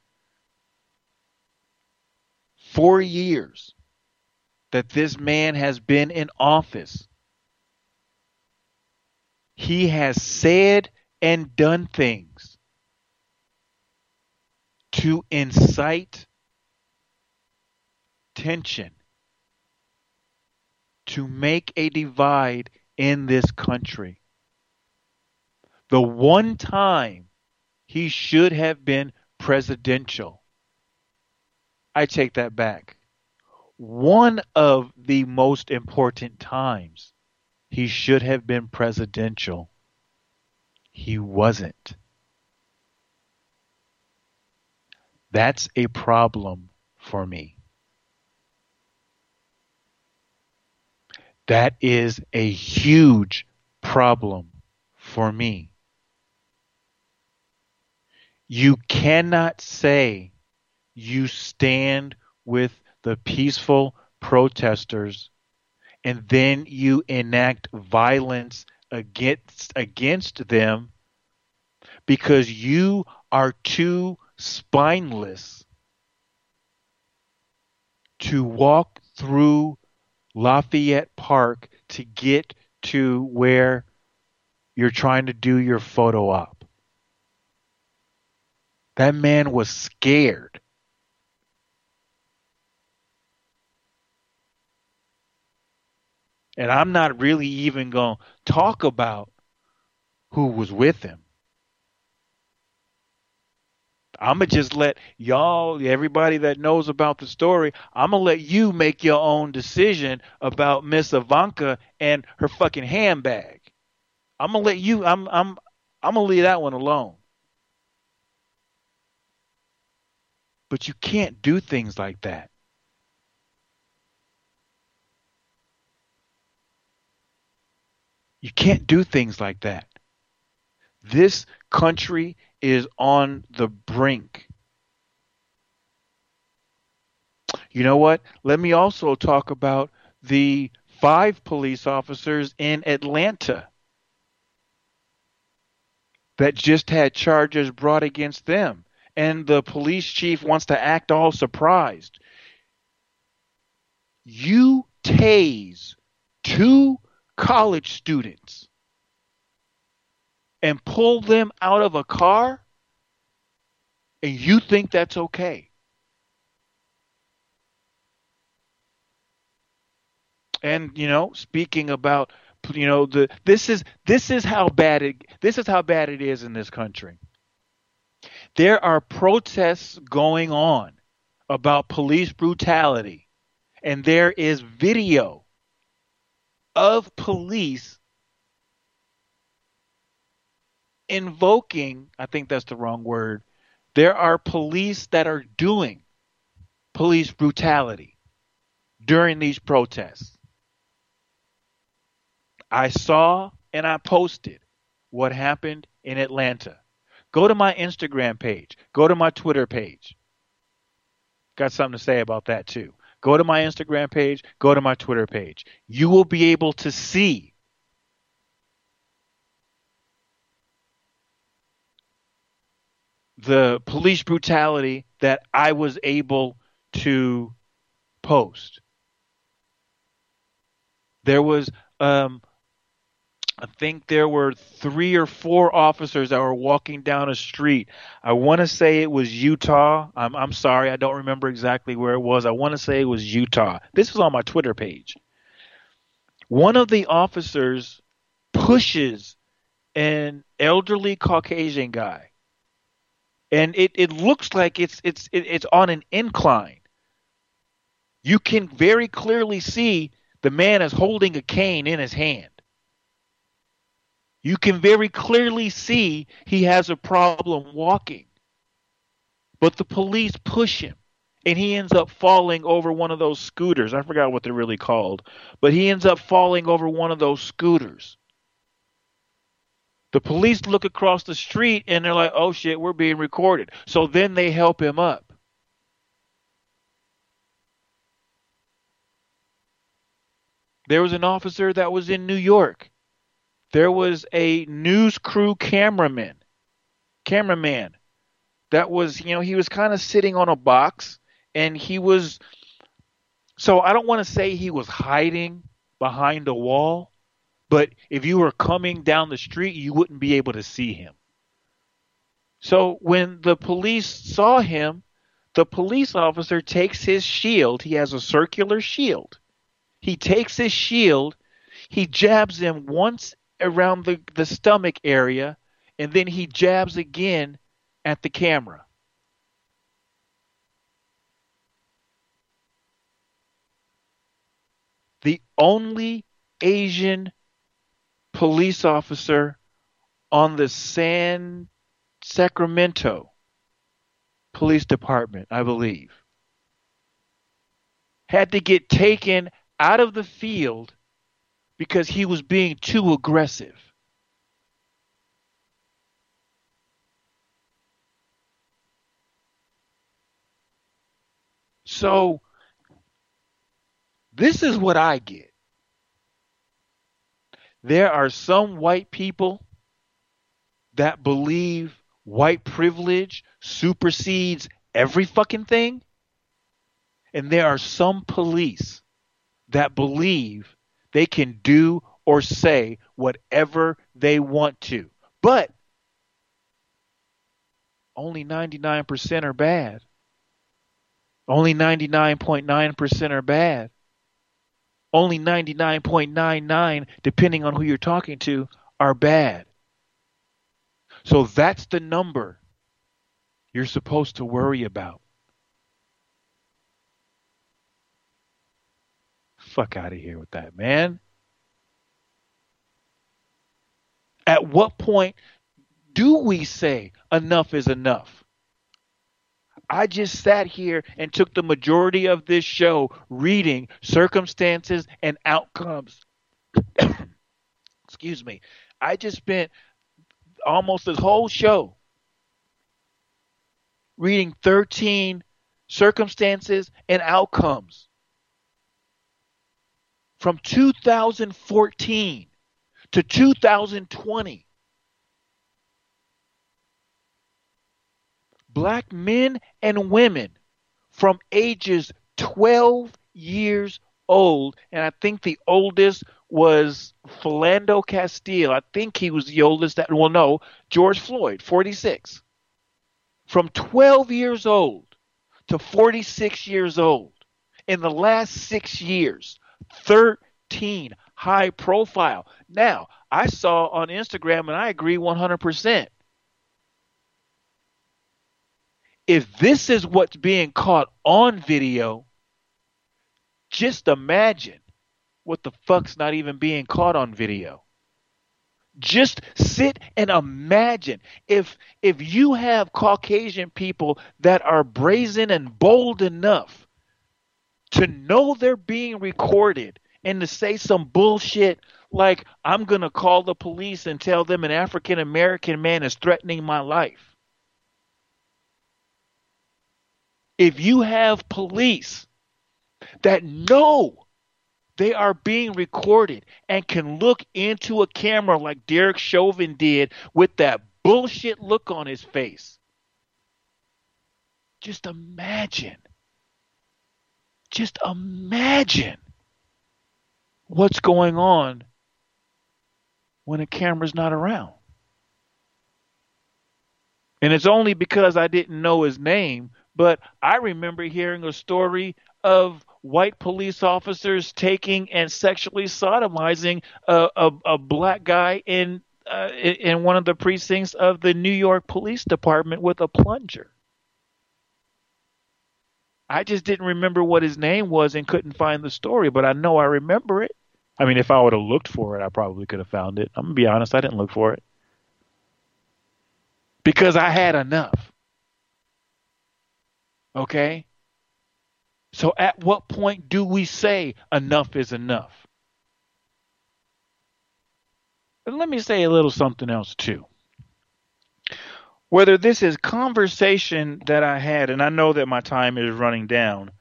4 years that this man has been in office, he has said and done things to incite tension, to make a divide in this country. The one time he should have been presidential, I take that back. One of the most important times he should have been presidential, he wasn't. That's a problem for me. That is a huge problem for me. You cannot say you stand with the peaceful protesters and then you enact violence against them because you are too spineless to walk through Lafayette Park to get to where you're trying to do your photo op. That man was scared. And I'm not really even going to talk about who was with him. I'm going to just let y'all, everybody that knows about the story, I'm going to let you make your own decision about Miss Ivanka and her fucking handbag. I'm going to let you, I'm going to leave that one alone. But you can't do things like that. You can't do things like that. This country is on the brink. You know what? Let me also talk about the 5 police officers in Atlanta that just had charges brought against them. And the police chief wants to act all surprised. You tase 2 college students and pull them out of a car, and you think that's okay. And speaking about this is how bad it is in this country. There are protests going on about police brutality, and there is video of police invoking, I think that's the wrong word. There are police that are doing police brutality during these protests. I saw and I posted what happened in Atlanta. Go to my Instagram page. Go to my Twitter page. Got something to say about that too. Go to my Instagram page. Go to my Twitter page. You will be able to see the police brutality that I was able to post. There was I think there were 3 or 4 officers that were walking down a street. I want to say it was Utah. I'm sorry, I don't remember exactly where it was. I want to say it was Utah. This was on my Twitter page. One of the officers pushes an elderly Caucasian guy, and it looks like it's on an incline. You can very clearly see the man is holding a cane in his hand. You can very clearly see he has a problem walking. But the police push him, and he ends up falling over one of those scooters. I forgot what they're really called, but he ends up falling over one of those scooters. The police look across the street, and they're like, oh shit, we're being recorded. So then they help him up. There was an officer that was in New York. There was a news crew cameraman that was, he was kind of sitting on a box, and so I don't want to say he was hiding behind a wall, but if you were coming down the street, you wouldn't be able to see him. So when the police saw him, the police officer takes his shield. He has a circular shield. He takes his shield, he jabs him once around the stomach area, and then he jabs again at the camera. The only Asian police officer on the Sacramento Police Department, I believe, had to get taken out of the field because he was being too aggressive. So this is what I get. There are some white people that believe white privilege supersedes every fucking thing. And there are some police that believe they can do or say whatever they want to. But only 99% are bad. Only 99.9% are bad. Only 99.99, depending on who you're talking to, are bad. So that's the number you're supposed to worry about. Fuck out of here with that, man. At what point do we say enough is enough? I just sat here and took the majority of this show reading circumstances and outcomes. Excuse me. I just spent almost this whole show reading 13 circumstances and outcomes from 2014 to 2020. Black men and women from ages 12 years old, and I think the oldest was Philando Castile. I think he was the oldest. George Floyd, 46. From 12 years old to 46 years old, in the last 6 years, 13 high profile. Now, I saw on Instagram, and I agree 100%. If this is what's being caught on video, just imagine what the fuck's not even being caught on video. Just sit and imagine if you have Caucasian people that are brazen and bold enough to know they're being recorded and to say some bullshit like, I'm going to call the police and tell them an African American man is threatening my life. If you have police that know they are being recorded and can look into a camera like Derek Chauvin did with that bullshit look on his face, just imagine what's going on when a camera's not around. And it's only because I didn't know his name, but I remember hearing a story of white police officers taking and sexually sodomizing a black guy in one of the precincts of the New York Police Department with a plunger. I just didn't remember what his name was and couldn't find the story, but I know I remember it. I mean, if I would have looked for it, I probably could have found it. I'm going to be honest, I didn't look for it. Because I had enough. Okay? So at what point do we say enough is enough? And let me say a little something else too. Whether this is conversation that I had, and I know that my time is running down,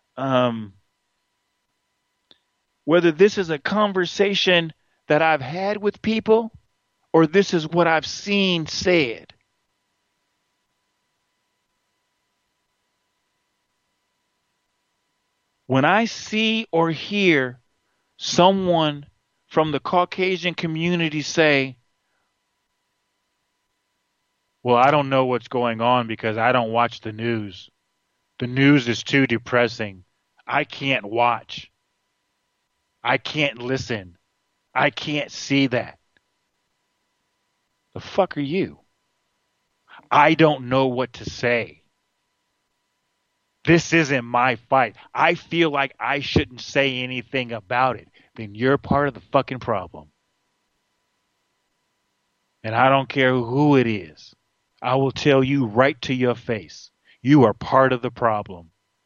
whether this is a conversation that I've had with people or this is what I've seen said, When I see or hear someone from the Caucasian community say, well, I don't know what's going on because I don't watch the news. The news is too depressing. I can't watch. I can't listen. I can't see that. The fuck are you? I don't know what to say. This isn't my fight. I feel like I shouldn't say anything about it. Then you're part of the fucking problem. And I don't care who it is. I will tell you right to your face. You are part of the problem.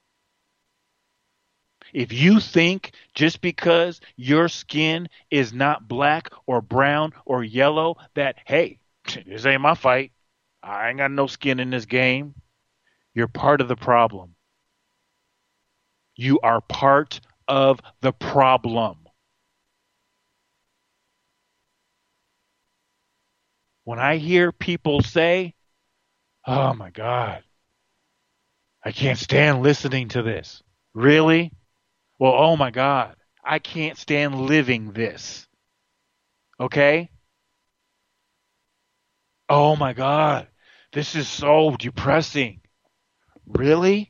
If you think just because your skin is not black or brown or yellow that, hey, this ain't my fight. I ain't got no skin in this game. You're part of the problem. You are part of the problem. When I hear people say, oh my God, I can't stand listening to this. Really? Well, oh my God, I can't stand living this. Okay? Oh my God, this is so depressing. Really?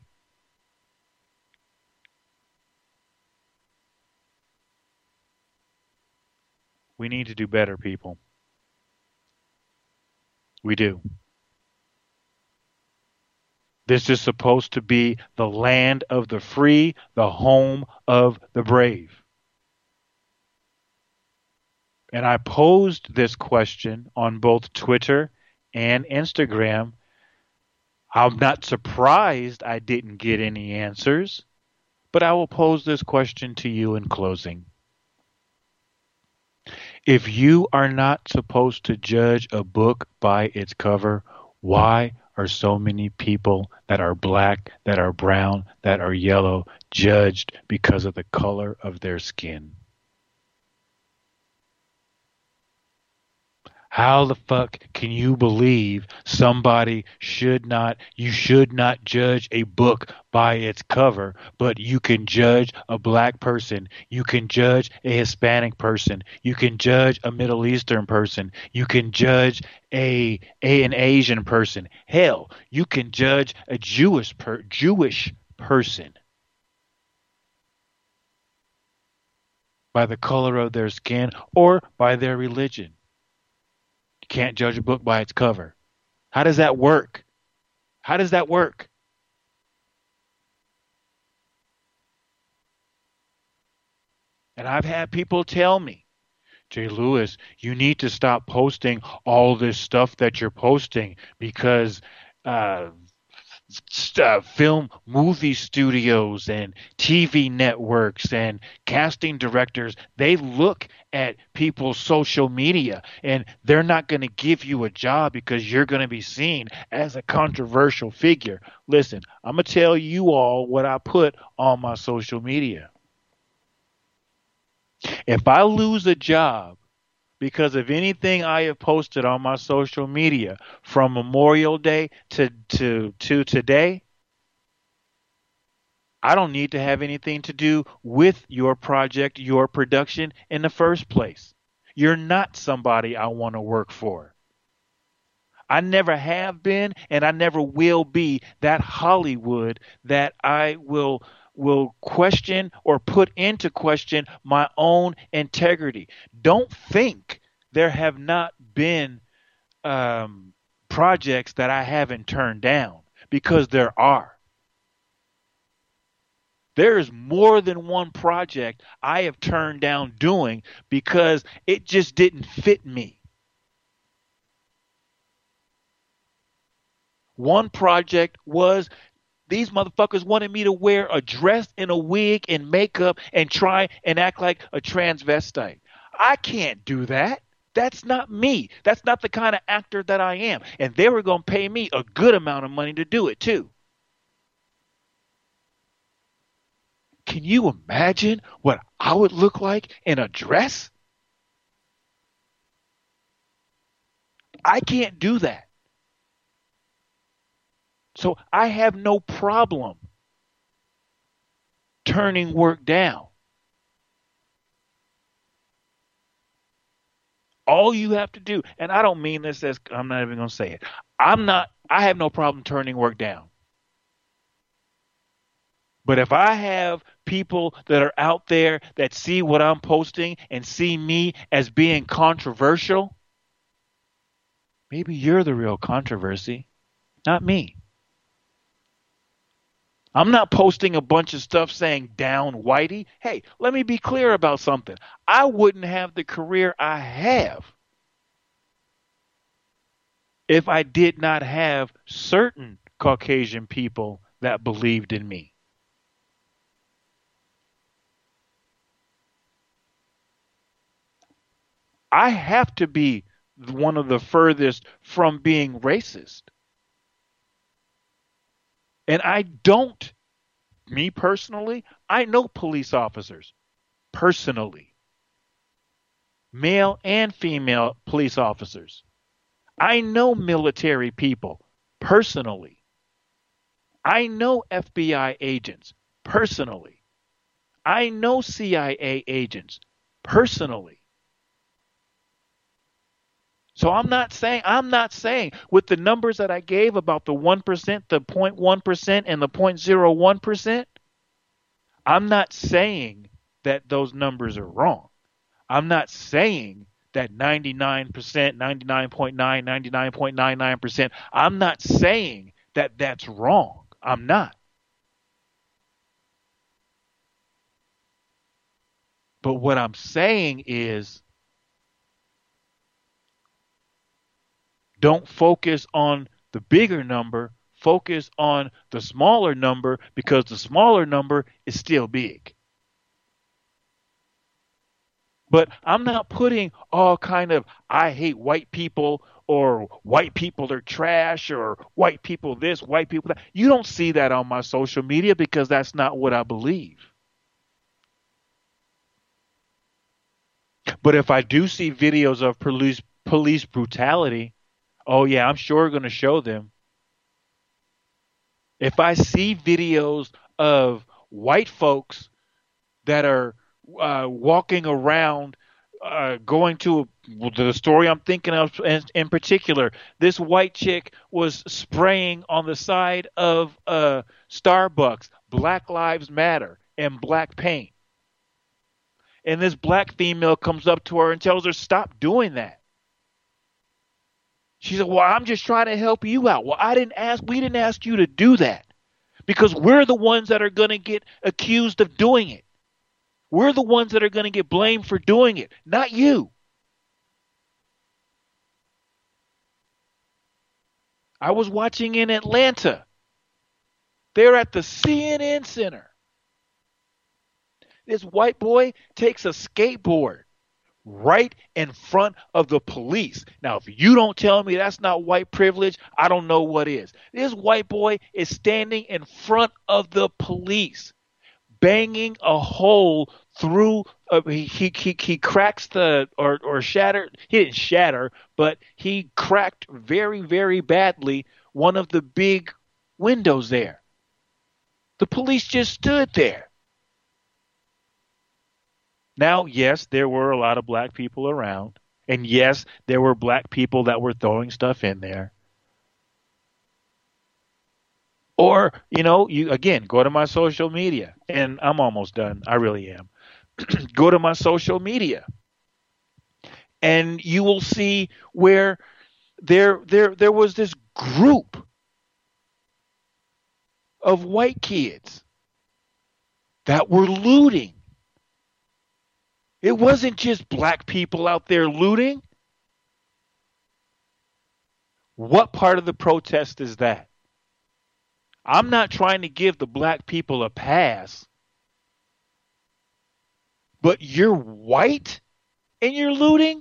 We need to do better, people. We do. This is supposed to be the land of the free, the home of the brave. And I posed this question on both Twitter and Instagram. I'm not surprised I didn't get any answers, but I will pose this question to you in closing. If you are not supposed to judge a book by its cover, why are so many people that are black, that are brown, that are yellow judged because of the color of their skin? How the fuck can you believe you should not judge a book by its cover, but you can judge a black person, you can judge a Hispanic person, you can judge a Middle Eastern person, you can judge an Asian person. Hell, you can judge a Jewish person by the color of their skin or by their religion. You can't judge a book by its cover. How does that work? How does that work? And I've had people tell me, Jay Lewis, you need to stop posting all this stuff that you're posting because uh, film movie studios and TV networks and casting directors, they look at people's social media and they're not going to give you a job because you're going to be seen as a controversial figure. Listen, I'm going to tell you all what I put on my social media. If I lose a job because of anything I have posted on my social media from Memorial Day to today, I don't need to have anything to do with your project, your production in the first place. You're not somebody I want to work for. I never have been and I never will be that Hollywood that I will question or put into question my own integrity. Don't think there have not been projects that I haven't turned down, because there are. There is more than one project I have turned down doing because it just didn't fit me. One project was these motherfuckers wanted me to wear a dress and a wig and makeup and try and act like a transvestite. I can't do that. That's not me. That's not the kind of actor that I am. And they were going to pay me a good amount of money to do it too. Can you imagine what I would look like in a dress? I can't do that. So I have no problem turning work down. All you have to do, and I don't mean this as, I'm not even going to say it. I have no problem turning work down. But if I have people that are out there that see what I'm posting and see me as being controversial, maybe you're the real controversy, not me. I'm not posting a bunch of stuff saying down Whitey. Hey, let me be clear about something. I wouldn't have the career I have if I did not have certain Caucasian people that believed in me. I have to be one of the furthest from being racist. And I don't, me personally, I know police officers personally, male and female police officers. I know military people personally. I know FBI agents personally. I know CIA agents personally. So I'm not saying with the numbers that I gave about the 1%, the 0.1% and the 0.01%, I'm not saying that those numbers are wrong. I'm not saying that 99%, 99.9, 99.99%, I'm not saying that that's wrong. I'm not. But what I'm saying is don't focus on the bigger number, focus on the smaller number because the smaller number is still big. But I'm not putting all kind of I hate white people or white people are trash or white people this, white people that. You don't see that on my social media because that's not what I believe. But if I do see videos of police brutality, oh yeah, I'm sure going to show them. If I see videos of white folks that are walking around, going to the story I'm thinking of in particular, this white chick was spraying on the side of Starbucks, Black Lives Matter, and black paint. And this black female comes up to her and tells her, stop doing that. She said, well, I'm just trying to help you out. Well, we didn't ask you to do that because we're the ones that are going to get accused of doing it. We're the ones that are going to get blamed for doing it, not you. I was watching in Atlanta. They're at the CNN Center. This white boy takes a skateboard right in front of the police. Now, if you don't tell me that's not white privilege, I don't know what is. This white boy is standing in front of the police, banging a hole through. He cracks or shattered. He didn't shatter, but he cracked very, very badly one of the big windows there. The police just stood there. Now, yes, there were a lot of black people around. And yes, there were black people that were throwing stuff in there. Or, you again, go to my social media. And I'm almost done. I really am. Go to my social media. And you will see where there was this group of white kids that were looting. It wasn't just black people out there looting. What part of the protest is that? I'm not trying to give the black people a pass, but you're white and you're looting?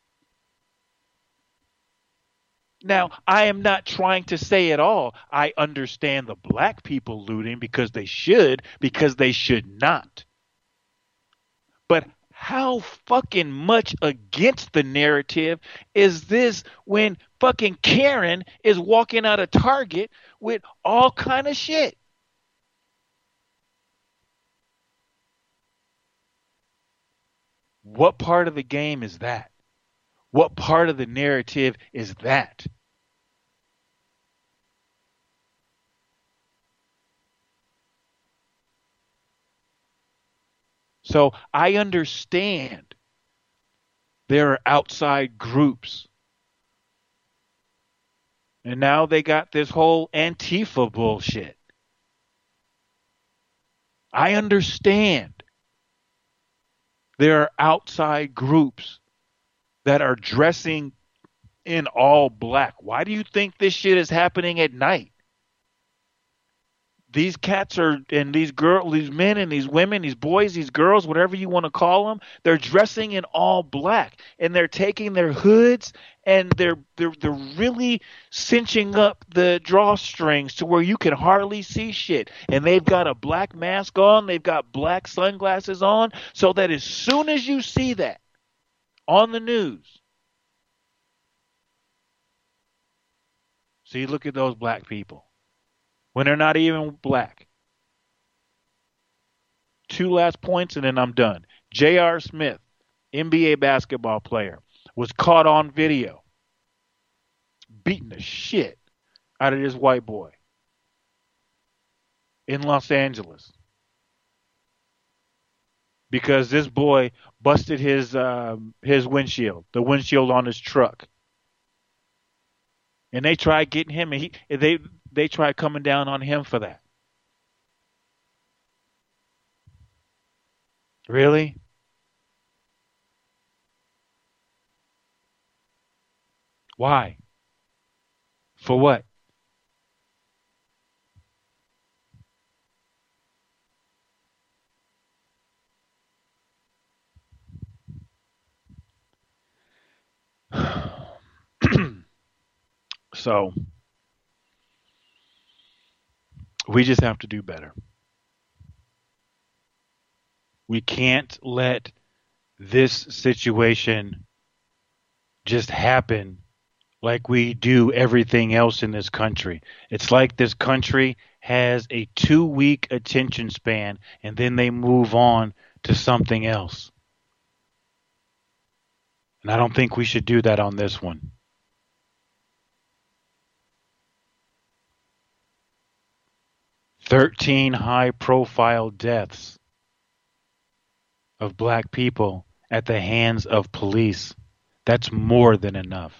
Now, I am not trying to say at all I understand the black people looting because they should not. But how fucking much against the narrative is this when fucking Karen is walking out of Target with all kind of shit? What part of the game is that? What part of the narrative is that? So I understand there are outside groups. And now they got this whole Antifa bullshit. I understand there are outside groups that are dressing in all black. Why do you think this shit is happening at night? These cats are, and these girls, these men and these women, these boys, these girls, whatever you want to call them, they're dressing in all black, and they're taking their hoods and they're really cinching up the drawstrings to where you can hardly see shit. And they've got a black mask on, they've got black sunglasses on, so that as soon as you see that on the news, see, look at those black people. When they're not even black. 2 last points and then I'm done. J.R. Smith, NBA basketball player, was caught on video beating the shit out of this white boy in Los Angeles because this boy busted his windshield, the windshield on his truck. And they tried getting him, and they tried coming down on him for that. Really? Why? For what? So, we just have to do better. We can't let this situation just happen like we do everything else in this country. It's like this country has a 2-week attention span and then they move on to something else. And I don't think we should do that on this one. 13 high-profile deaths of black people at the hands of police. That's more than enough.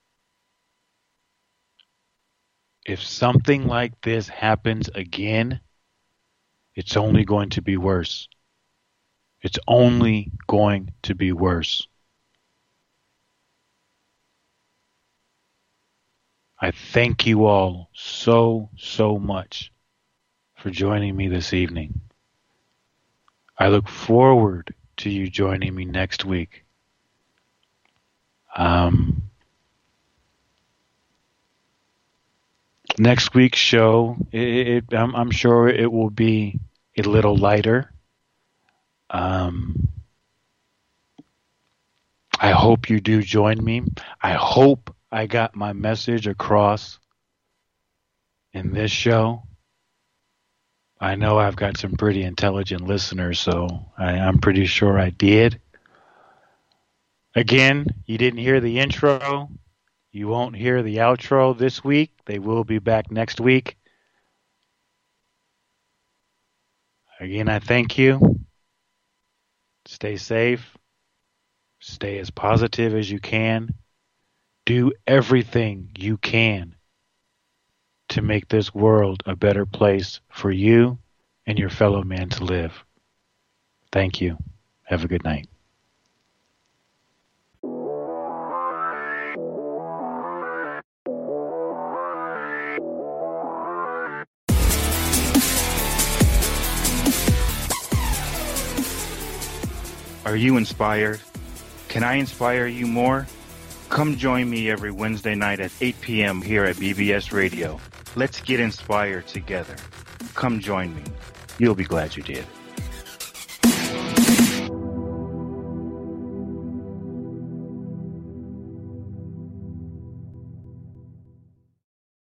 If something like this happens again, it's only going to be worse. It's only going to be worse. I thank you all so much for joining me this evening. I look forward to you joining me next week. Next week's show, I'm sure it will be a little lighter. I hope you do join me. I hope I got my message across in this show. I know I've got some pretty intelligent listeners, so I'm pretty sure I did. Again, you didn't hear the intro. You won't hear the outro this week. They will be back next week. Again, I thank you. Stay safe. Stay as positive as you can. Do everything you can to make this world a better place for you and your fellow man to live. Thank you. Have a good night. Are you inspired? Can I inspire you more? Come join me every Wednesday night at 8 p.m. here at BBS Radio. Let's get inspired together. Come join me. You'll be glad you did.